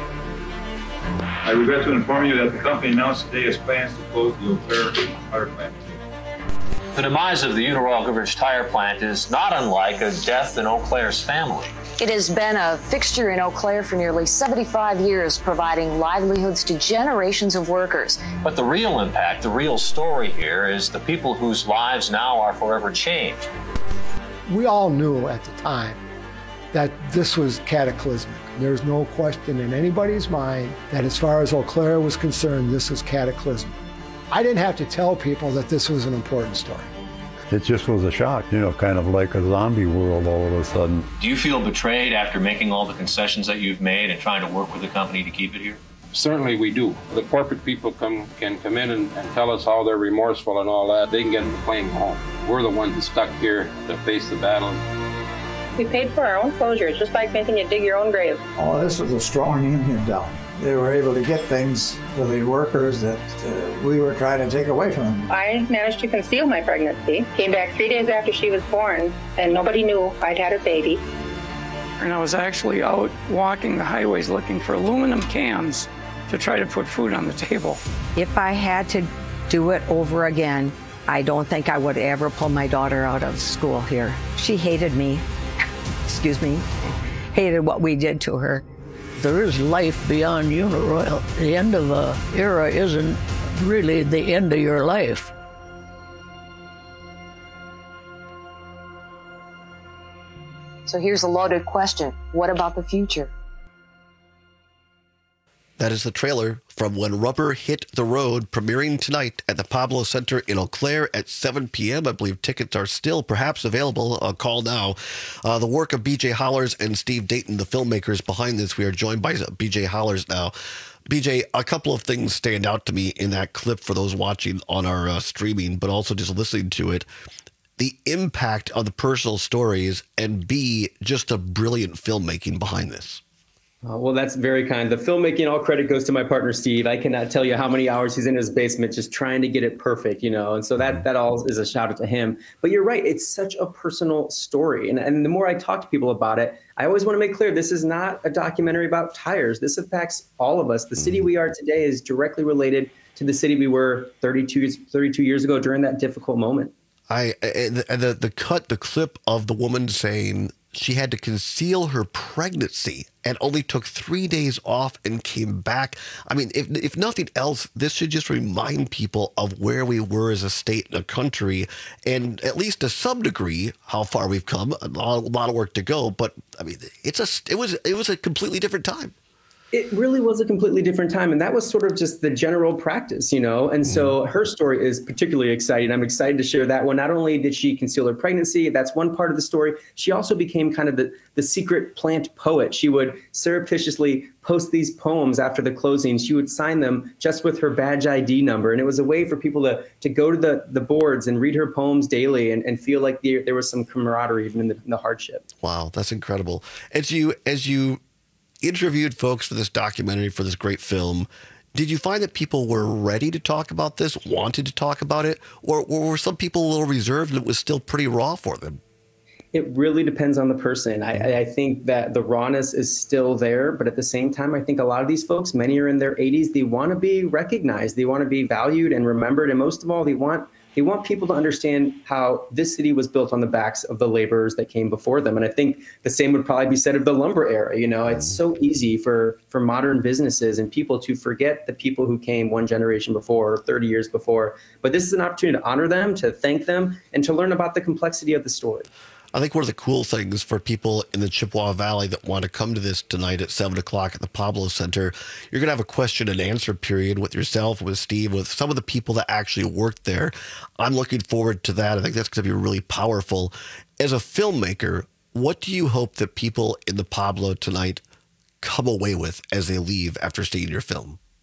I regret to inform you that the company announced today its plans to close the Eau Claire tire plant. The demise of the Uniroyal Goodrich tire plant is not unlike a death in Eau Claire's family. It has been a fixture in Eau Claire for nearly seventy-five years, providing livelihoods to generations of workers. But the real impact, the real story here is the people whose lives now are forever changed. We all knew at the time that this was cataclysmic. There's no question in anybody's mind that as far as Eau Claire was concerned, this was cataclysmic. I didn't have to tell people that this was an important story. It just was a shock, you know, kind of like a zombie world all of a sudden. Do you feel betrayed after making all the concessions that you've made and trying to work with the company to keep it here? Certainly we do. The corporate people come can come in and, and tell us how they're remorseful and all that. They can get the plane home. We're the ones stuck here to face the battle. We paid for our own closure. It's just like making you dig your own grave. Oh, this was a strong union down. They were able to get things for the workers that uh, we were trying to take away from them. I managed to conceal my pregnancy. Came back three days after she was born, and nobody knew I'd had a baby. And I was actually out walking the highways looking for aluminum cans to try to put food on the table. If I had to do it over again, I don't think I would ever pull my daughter out of school here. She hated me. Excuse me, hated what we did to her. There is life beyond Uniroyal. The end of an era isn't really the end of your life. So here's a loaded question. What about the future? That is the trailer from When Rubber Hit the Road, premiering tonight at the Pablo Center in Eau Claire at seven p.m. I believe tickets are still perhaps available. Uh, call now. Uh, the work of B J Hollers and Steve Dayton, the filmmakers behind this. We are joined by B J Hollers now. B J, a couple of things stand out to me in that clip for those watching on our uh, streaming, but also just listening to it. The impact of the personal stories, and B, just the brilliant filmmaking behind this. Uh, well, that's very kind. The filmmaking, all credit goes to my partner, Steve. I cannot tell you how many hours he's in his basement just trying to get it perfect, you know, and so that that all is a shout out to him. But you're right. It's such a personal story. And, and the more I talk to people about it, I always want to make clear this is not a documentary about tires. This affects all of us. The city we are today is directly related to the city we were thirty-two, thirty-two years ago during that difficult moment. I and the, the, the cut, the clip of the woman saying she had to conceal her pregnancy and only took three days off and came back. I mean, if if nothing else, this should just remind people of where we were as a state and a country, and at least to some degree, how far we've come. A lot, a lot of work to go, but I mean, it's a it was it was a completely different time. It really was a completely different time. And that was sort of just the general practice, you know? And so her story is particularly exciting. I'm excited to share that one. Not only did she conceal her pregnancy, that's one part of the story. She also became kind of the, the secret plant poet. She would surreptitiously post these poems after the closing. She would sign them just with her badge I D number. And it was a way for people to, to go to the, the boards and read her poems daily and, and feel like there, there was some camaraderie even in the, in the hardship. Wow, that's incredible. As you, as you, interviewed folks for this documentary, for this great film, did you find that people were ready to talk about this, wanted to talk about it, or, or were some people a little reserved and it was still pretty raw for them? It really depends on the person. I, I think that the rawness is still there, but at the same time, I think a lot of these folks, many are in their eighties, they want to be recognized, they want to be valued and remembered, and most of all, they want They want people to understand how this city was built on the backs of the laborers that came before them. And I think the same would probably be said of the lumber era. You know, it's so easy for, for modern businesses and people to forget the people who came one generation before or thirty years before. But this is an opportunity to honor them, to thank them, and to learn about the complexity of the story. I think one of the cool things for people in the Chippewa Valley that want to come to this tonight at seven o'clock at the Pablo Center, you're going to have a question and answer period with yourself, with Steve, with some of the people that actually worked there. I'm looking forward to that. I think that's going to be really powerful. As a filmmaker, what do you hope that people in the Pablo tonight come away with as they leave after seeing your film?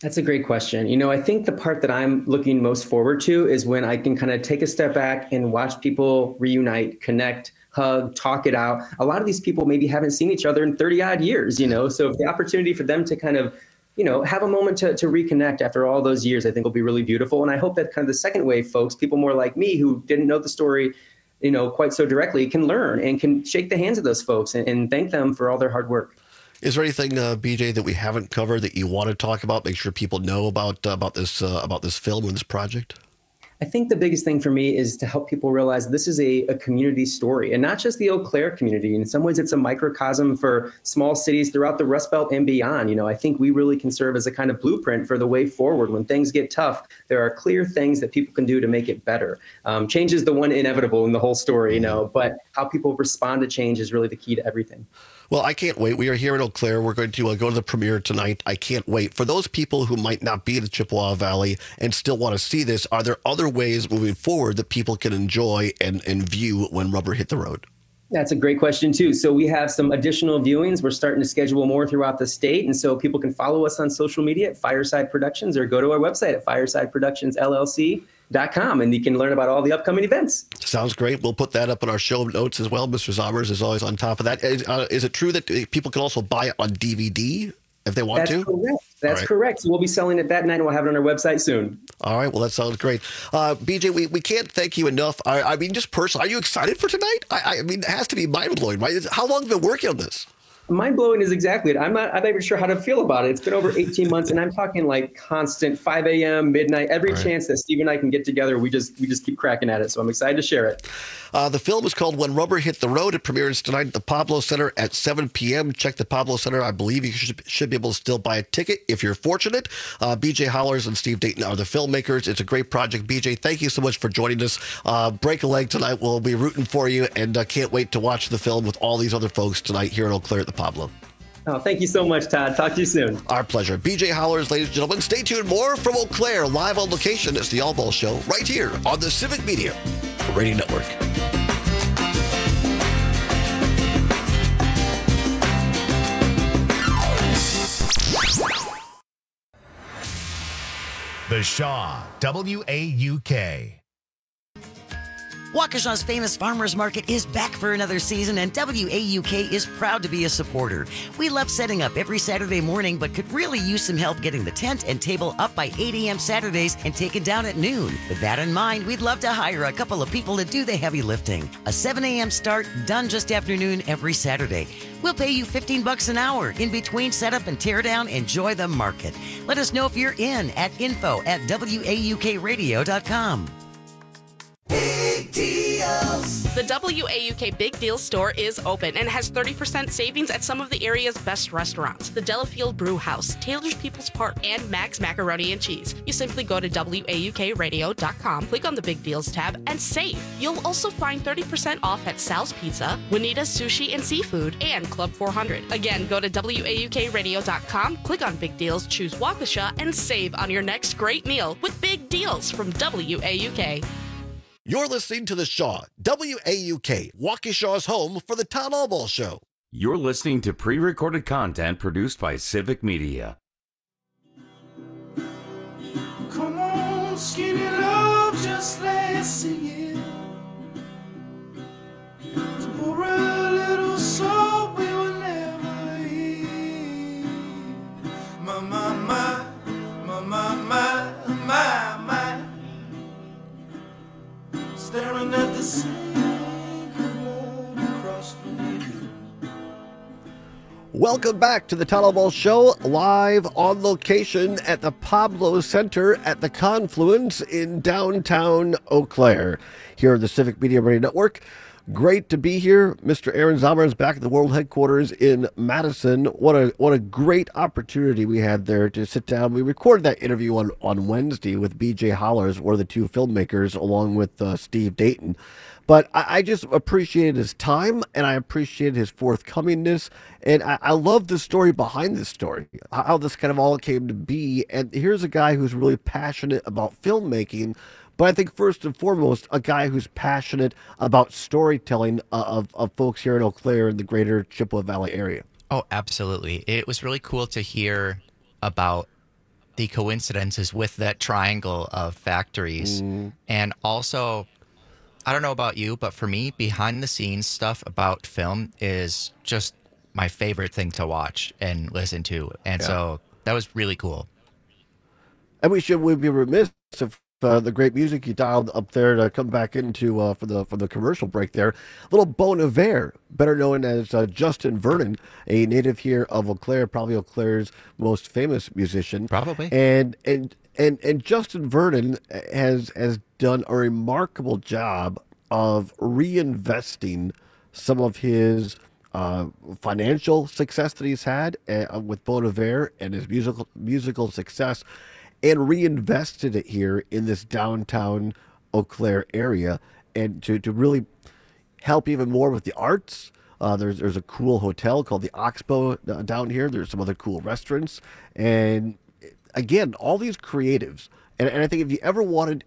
That's a great question. You know, I think the part that I'm looking most forward to is when I can kind of take a step back and watch people reunite, connect, hug, talk it out. A lot of these people maybe haven't seen each other in thirty odd years, you know, so if the opportunity for them to kind of, you know, have a moment to, to reconnect after all those years, I think will be really beautiful. And I hope that kind of the second wave folks, people more like me who didn't know the story, you know, quite so directly, can learn and can shake the hands of those folks and, and thank them for all their hard work. Is there anything, uh, B J, that we haven't covered that you want to talk about? Make sure people know about uh, about this uh, about this film and this project. I think the biggest thing for me is to help people realize this is a, a community story, and not just the Eau Claire community. In some ways, it's a microcosm for small cities throughout the Rust Belt and beyond. You know, I think we really can serve as a kind of blueprint for the way forward. When things get tough, there are clear things that people can do to make it better. Um, change is the one inevitable in the whole story, you know, but how people respond to change is really the key to everything. Well, I can't wait. We are here in Eau Claire. We're going to uh, go to the premiere tonight. I can't wait. For those people who might not be in the Chippewa Valley and still want to see this, are there other ways moving forward that people can enjoy and, and view When Rubber Hit the Road? That's a great question, too. So we have some additional viewings. We're starting to schedule more throughout the state. And so people can follow us on social media at Fireside Productions or go to our website at fireside productions L L C dot com, and you can learn about all the upcoming events. Sounds great. We'll put that up in our show notes as well. Mister Zommers is always on top of that. Is, uh, is it true that people can also buy it on D V D if they want That's to? Correct. That's right. correct. So we'll be selling it that night, and we'll have it on our website soon. All right. Well, that sounds great. Uh, B J, we, we can't thank you enough. I, I mean, just personally, are you excited for tonight? I, I mean, it has to be mind-blowing, right? How long have you been working on this? Mind-blowing is exactly it. I'm not, I'm not even sure how to feel about it. It's been over eighteen months, and I'm talking like constant five a.m., midnight, every right. chance that Steve and I can get together, we just we just keep cracking at it. So I'm excited to share it. Uh, the film is called When Rubber Hit the Road. It premieres tonight at the Pablo Center at seven p.m. Check the Pablo Center. I believe you should, should be able to still buy a ticket if you're fortunate. Uh, B J Hollers and Steve Dayton are the filmmakers. It's a great project. B J, thank you so much for joining us. Uh, break a leg tonight. We'll be rooting for you, and uh, can't wait to watch the film with all these other folks tonight here in Eau Claire at the Pablo. Oh, thank you so much, Todd. Talk to you soon. Our pleasure. B J Hollers, ladies and gentlemen. Stay tuned. More from Eau Claire, live on location. It's the All Ball Show right here on the Civic Media Radio Network. The Shaw, W A U K. Waukesha's famous farmers market is back for another season, and W A U K is proud to be a supporter. We love setting up every Saturday morning, but could really use some help getting the tent and table up by eight a.m. Saturdays and taken down at noon. With that in mind, we'd love to hire a couple of people to do the heavy lifting. A seven a.m. start, done just after noon every Saturday. We'll pay you fifteen bucks an hour. In between setup and tear down, enjoy the market. Let us know if you're in at info at W A U K radio dot com. Big deals! The W A U K Big Deals store is open and has thirty percent savings at some of the area's best restaurants. The Delafield Brew House, Taylor's People's Park, and Max Macaroni and Cheese. You simply go to W A U K radio dot com, click on the Big Deals tab, and save. You'll also find thirty percent off at Sal's Pizza, Juanita's Sushi and Seafood, and Club four hundred. Again, go to W A U K radio dot com, click on Big Deals, choose Waukesha, and save on your next great meal with Big Deals from W A U K. You're listening to The Shaw, W A U K, Waukesha's home for the Todd All Ball Show. You're listening to pre-recorded content produced by Civic Media. Come on, skinny love, just let's sing it. For a little salt we will never eat. My, my, my, my, my, my, my, my. Staring at the sink of blood across the room. Welcome back to the Todd All Ball Show, live on location at the Pablo Center at the Confluence in downtown Eau Claire, here at the Civic Media Radio Network. Great to be here. Mister Aaron Zommers back at the world headquarters in Madison. What a what a great opportunity we had there to sit down. We recorded that interview on, on Wednesday with B J Hollers, one of the two filmmakers, along with uh, Steve Dayton. But I, I just appreciated his time, and I appreciated his forthcomingness, and I, I love the story behind this story, how this kind of all came to be. And here's a guy who's really passionate about filmmaking, but I think first and foremost, a guy who's passionate about storytelling of, of folks here in Eau Claire and the greater Chippewa Valley area. Oh, absolutely. It was really cool to hear about the coincidences with that triangle of factories. Mm. And also, I don't know about you, but for me, behind the scenes stuff about film is just my favorite thing to watch and listen to. And Yeah. so that was really cool. And we should we'd be remiss if uh, the great music you dialed up there to come back into uh, for the for the commercial break there. Little Bon Iver, better known as uh, Justin Vernon, a native here of Eau Claire, probably Eau Claire's most famous musician. Probably. And and and and Justin Vernon has has done a remarkable job of reinvesting some of his uh, financial success that he's had uh, with Bon Iver and his musical musical success, and reinvested it here in this downtown Eau Claire area, and to, to really help even more with the arts. Uh, there's there's a cool hotel called the Oxbow uh, down here. There's some other cool restaurants. And again, all these creatives. And, and I think if you ever wanted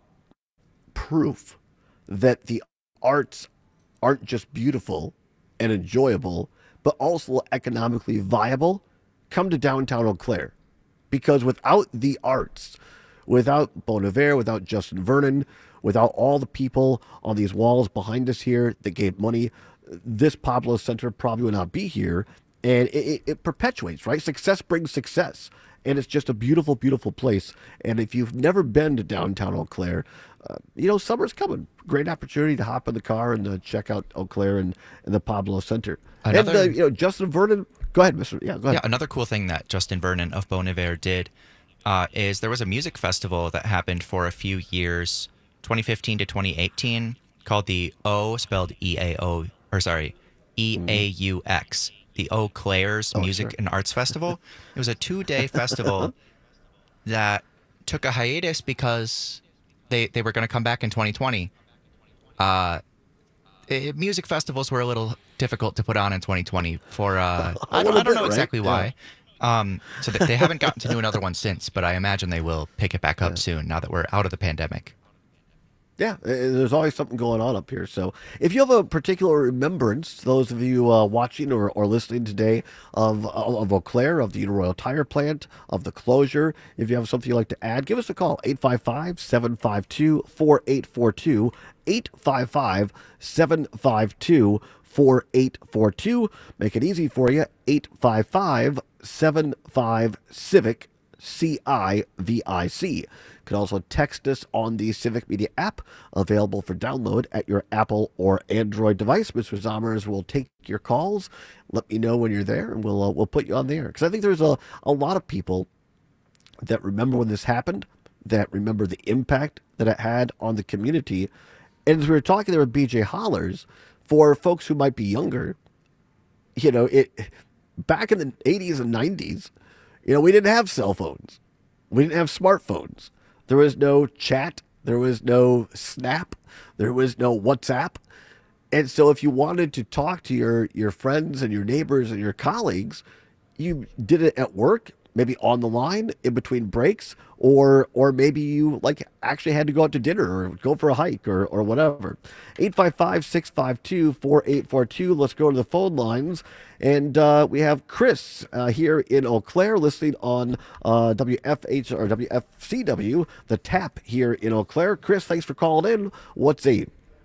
proof that the arts aren't just beautiful and enjoyable, but also economically viable, come to downtown Eau Claire. Because without the arts, without Bon Iver, without Justin Vernon, without all the people on these walls behind us here that gave money, this Pablo Center probably would not be here. And it, it, it perpetuates, right? Success brings success. And it's just a beautiful, beautiful place. And if you've never been to downtown Eau Claire, uh, you know, summer's coming. Great opportunity to hop in the car and uh, check out Eau Claire and, and the Pablo Center. Another- and, uh, you know, Justin Vernon, go ahead, Mister Yeah, go ahead. Yeah, another cool thing that Justin Vernon of Bon Iver did uh, is there was a music festival that happened for a few years, twenty fifteen to twenty eighteen, called the O, spelled E A O, or sorry, E A U X, the Eau Claire's Oh, Music sure. and Arts Festival. It was a two-day festival that took a hiatus because they, they were going to come back in twenty twenty. Uh, it, music festivals were a little difficult to put on in twenty twenty for, uh, I, don't, I don't know exactly why. Um, so they, they haven't gotten to do another one since, but I imagine they will pick it back up soon now that we're out of the pandemic. Yeah, uh, there's always something going on up here. So if you have a particular remembrance, those of you uh, watching or, or listening today of, of Eau Claire, of the Uniroyal Tire Plant, of the closure, if you have something you'd like to add, give us a call, eight five five, seven five two, four eight four two, eight five five, seven five two, four eight four two. Make it easy for you, eight five five, seven five, CIVIC, C I V I C. You can also text us on the Civic Media app, available for download at your Apple or Android device. Mister Zommers will take your calls. Let me know when you're there, and we'll uh, we'll put you on the air. Because I think there's a, a lot of people that remember when this happened, that remember the impact that it had on the community. And as we were talking there with B J Hollers, for folks who might be younger, you know, it back in the eighties and nineties, you know, we didn't have cell phones. We didn't have smartphones. There was no chat. There was no Snap. There was no WhatsApp. And so if you wanted to talk to your, your friends and your neighbors and your colleagues, you did it at work, maybe on the line in between breaks, or or maybe you like actually had to go out to dinner or go for a hike or, or whatever. eight five five, six five two, four eight four two. Let's go to the phone lines. And uh, we have Chris uh, here in Eau Claire listening on uh, W F H or W F C W, the Tap here in Eau Claire. Chris, thanks for calling in. What's a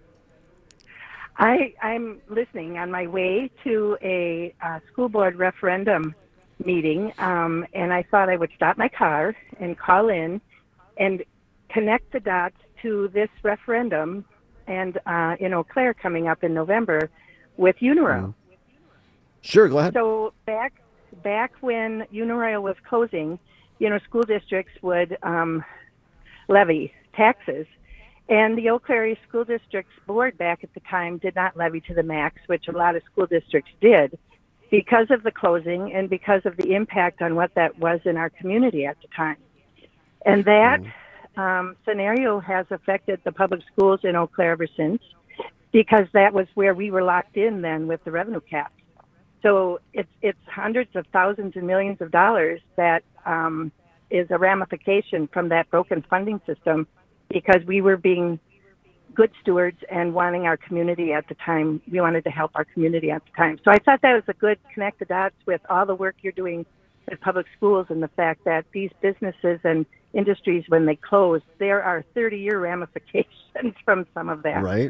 I, I'm listening on my way to a uh, school board referendum meeting, um, and I thought I would stop my car and call in and connect the dots to this referendum and uh, in Eau Claire coming up in November with Uniroyal. Mm. Sure, go ahead. So back back when Uniroyal was closing, you know, school districts would um, levy taxes. And the Eau Claire School District's board back at the time did not levy to the max, which a lot of school districts did, because of the closing and because of the impact on what that was in our community at the time. And that um, scenario has affected the public schools in Eau Claire ever since, because that was where we were locked in then with the revenue cap. So it's it's hundreds of thousands and millions of dollars that um, is a ramification from that broken funding system, because we were being good stewards and wanting our community at the time. We wanted to help our community at the time. So I thought that was a good connect the dots with all the work you're doing at public schools and the fact that these businesses and industries, when they close, there are thirty-year ramifications from some of that. Right.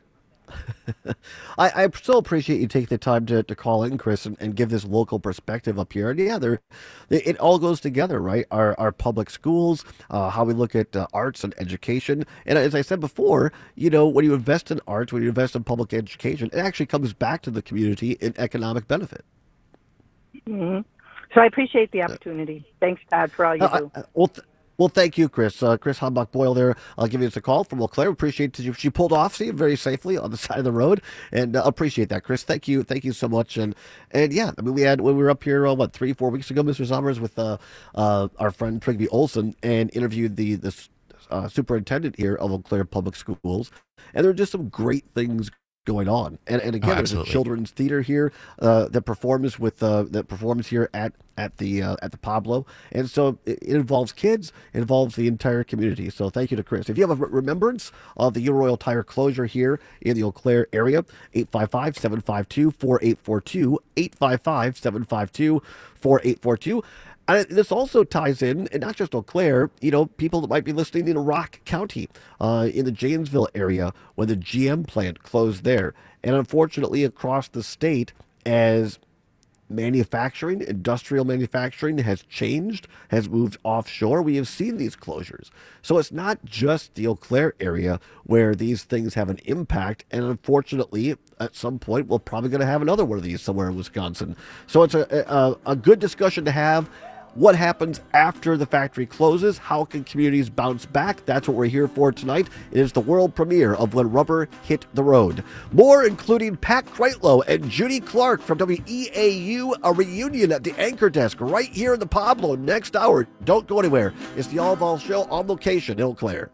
I, I so appreciate you taking the time to, to call in, Chris, and, and give this local perspective up here. And yeah, there, it, it all goes together, right? Our our public schools, uh, how we look at uh, arts and education. And as I said before, you know, when you invest in arts, when you invest in public education, it actually comes back to the community in economic benefit. Mm-hmm. So I appreciate the opportunity. Thanks, Todd, for all you Uh, do. I- well, th- well, thank you, Chris. Uh, Chris Hombach Boyle there. I'll give you a call from Eau Claire. Appreciate that you. She pulled off, see, very safely on the side of the road, and uh, appreciate that, Chris. Thank you, thank you so much. And and yeah, I mean, we had when we were up here, uh, what three, four weeks ago, Mister Summers, with uh, uh, our friend Trigby Olson, and interviewed the the uh, superintendent here of Eau Claire Public Schools, and there are just some great things going on. And and again, Oh, there's a absolutely. children's theater here uh, that performs with uh, that performs here at at the uh, at the Pablo, and so it, it involves kids, it involves the entire community. So thank you to Chris. If you have a re- remembrance of the Uniroyal Tire closure here in the Eau Claire area, eight five five, seven five two, four eight four two, eight five five, seven five two, four eight four two. And this also ties in, and not just Eau Claire, you know, people that might be listening in Rock County, uh, in the Janesville area, when the G M plant closed there. And unfortunately, across the state, as manufacturing, industrial manufacturing has changed, has moved offshore, we have seen these closures. So it's not just the Eau Claire area where these things have an impact. And unfortunately, at some point, we're probably going to have another one of these somewhere in Wisconsin. So it's a, a, a good discussion to have. What happens after the factory closes? How can communities bounce back? That's what we're here for tonight. It is the world premiere of When Rubber Hit the Road. More, including Pat Kreitlow and Judy Clark from W E A U, a reunion at the Anchor Desk right here in the Pablo next hour. Don't go anywhere. It's the All Vol Show on location in Eau Claire.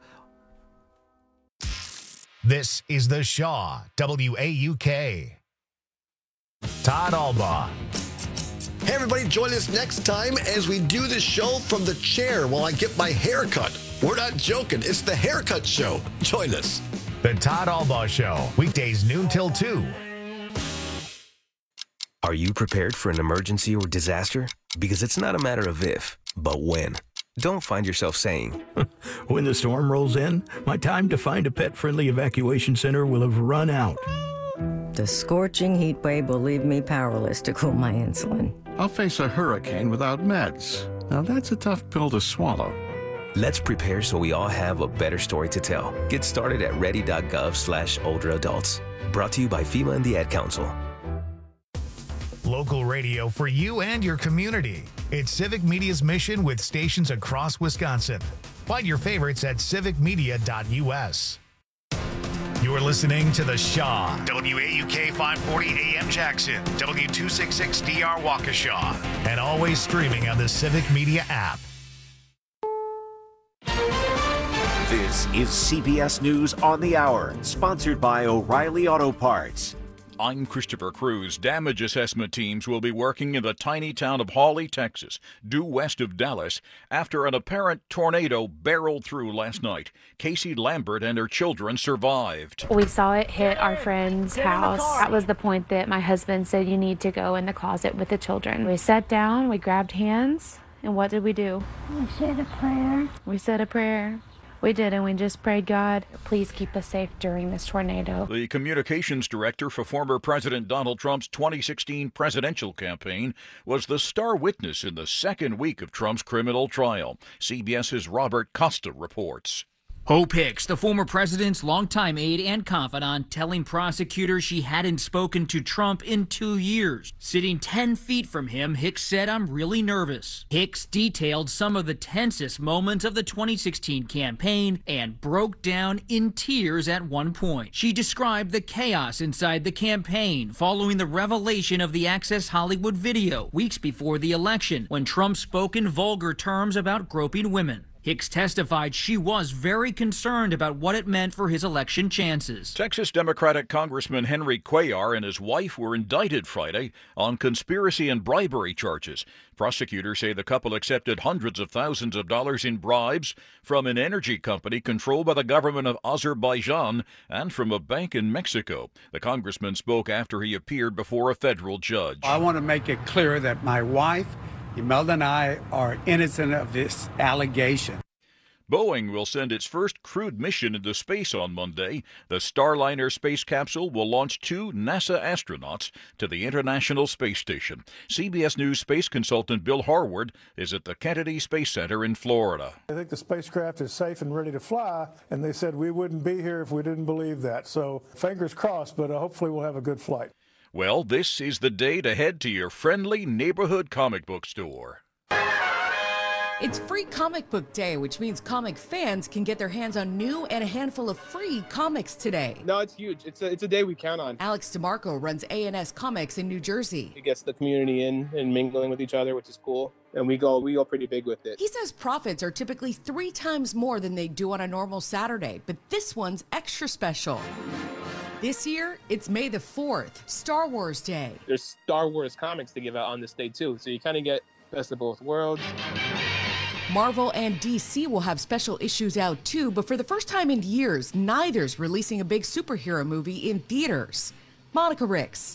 This is the Shaw, W A U K. Todd Albaugh. Hey, everybody, join us next time as we do the show from the chair while I get my hair cut. We're not joking. It's the Haircut Show. Join us. The Todd Albaugh Show, weekdays noon till two. Are you prepared for an emergency or disaster? Because it's not a matter of if, but when. Don't find yourself saying, when the storm rolls in, my time to find a pet-friendly evacuation center will have run out. The scorching heat wave will leave me powerless to cool my insulin. I'll face a hurricane without meds. Now that's a tough pill to swallow. Let's prepare so we all have a better story to tell. Get started at ready.gov slash older adults. Brought to you by FEMA and the Ad Council. Local radio for you and your community. It's Civic Media's mission with stations across Wisconsin. Find your favorites at civic media dot U S. You're listening to The Shaw, W A U K five forty A M Jackson, W two sixty-six D R Waukesha, and always streaming on the Civic Media app. This is C B S News on the Hour, sponsored by O'Reilly Auto Parts. I'm Christopher Cruz. Damage assessment teams will be working in the tiny town of Hawley, Texas, due west of Dallas, after an apparent tornado barreled through last night. Casey Lambert and her children survived. We saw it hit our friend's house. That was the point that my husband said, you need to go in the closet with the children. We sat down, we grabbed hands, and what did we do? We said a prayer. We said a prayer. We did, and we just prayed, God, please keep us safe during this tornado. The communications director for former President Donald Trump's twenty sixteen presidential campaign was the star witness in the second week of Trump's criminal trial. CBS's Robert Costa reports. Hope Hicks, the former president's longtime aide and confidant, telling prosecutors she hadn't spoken to Trump in two years. Sitting ten feet from him, Hicks said, I'm really nervous. Hicks detailed some of the tensest moments of the twenty sixteen campaign and broke down in tears at one point. She described the chaos inside the campaign following the revelation of the Access Hollywood video weeks before the election, when Trump spoke in vulgar terms about groping women. Hicks testified she was very concerned about what it meant for his election chances. Texas Democratic Congressman Henry Cuellar and his wife were indicted Friday on conspiracy and bribery charges. Prosecutors say the couple accepted hundreds of thousands of dollars in bribes from an energy company controlled by the government of Azerbaijan and from a bank in Mexico. The congressman spoke after he appeared before a federal judge. I want to make it clear that my wife Imelda and I are innocent of this allegation. Boeing will send its first crewed mission into space on Monday. The Starliner space capsule will launch two NASA astronauts to the International Space Station. C B S News space consultant Bill Harward is at the Kennedy Space Center in Florida. I think the spacecraft is safe and ready to fly, and they said we wouldn't be here if we didn't believe that. So fingers crossed, but uh, hopefully we'll have a good flight. Well, this is the day to head to your friendly neighborhood comic book store. It's Free Comic Book Day, which means comic fans can get their hands on new and a handful of free comics today. No, it's huge. It's a, it's a day we count on. Alex DeMarco runs A and S Comics in New Jersey. It gets the community in and mingling with each other, which is cool. And we go we go pretty big with it. He says profits are typically three times more than they do on a normal Saturday, but this one's extra special. This year, it's May the fourth, Star Wars Day. There's Star Wars comics to give out on this day, too. So you kind of get best of both worlds. Marvel and D C will have special issues out too, but for the first time in years, neither's releasing a big superhero movie in theaters. Monica Ricks,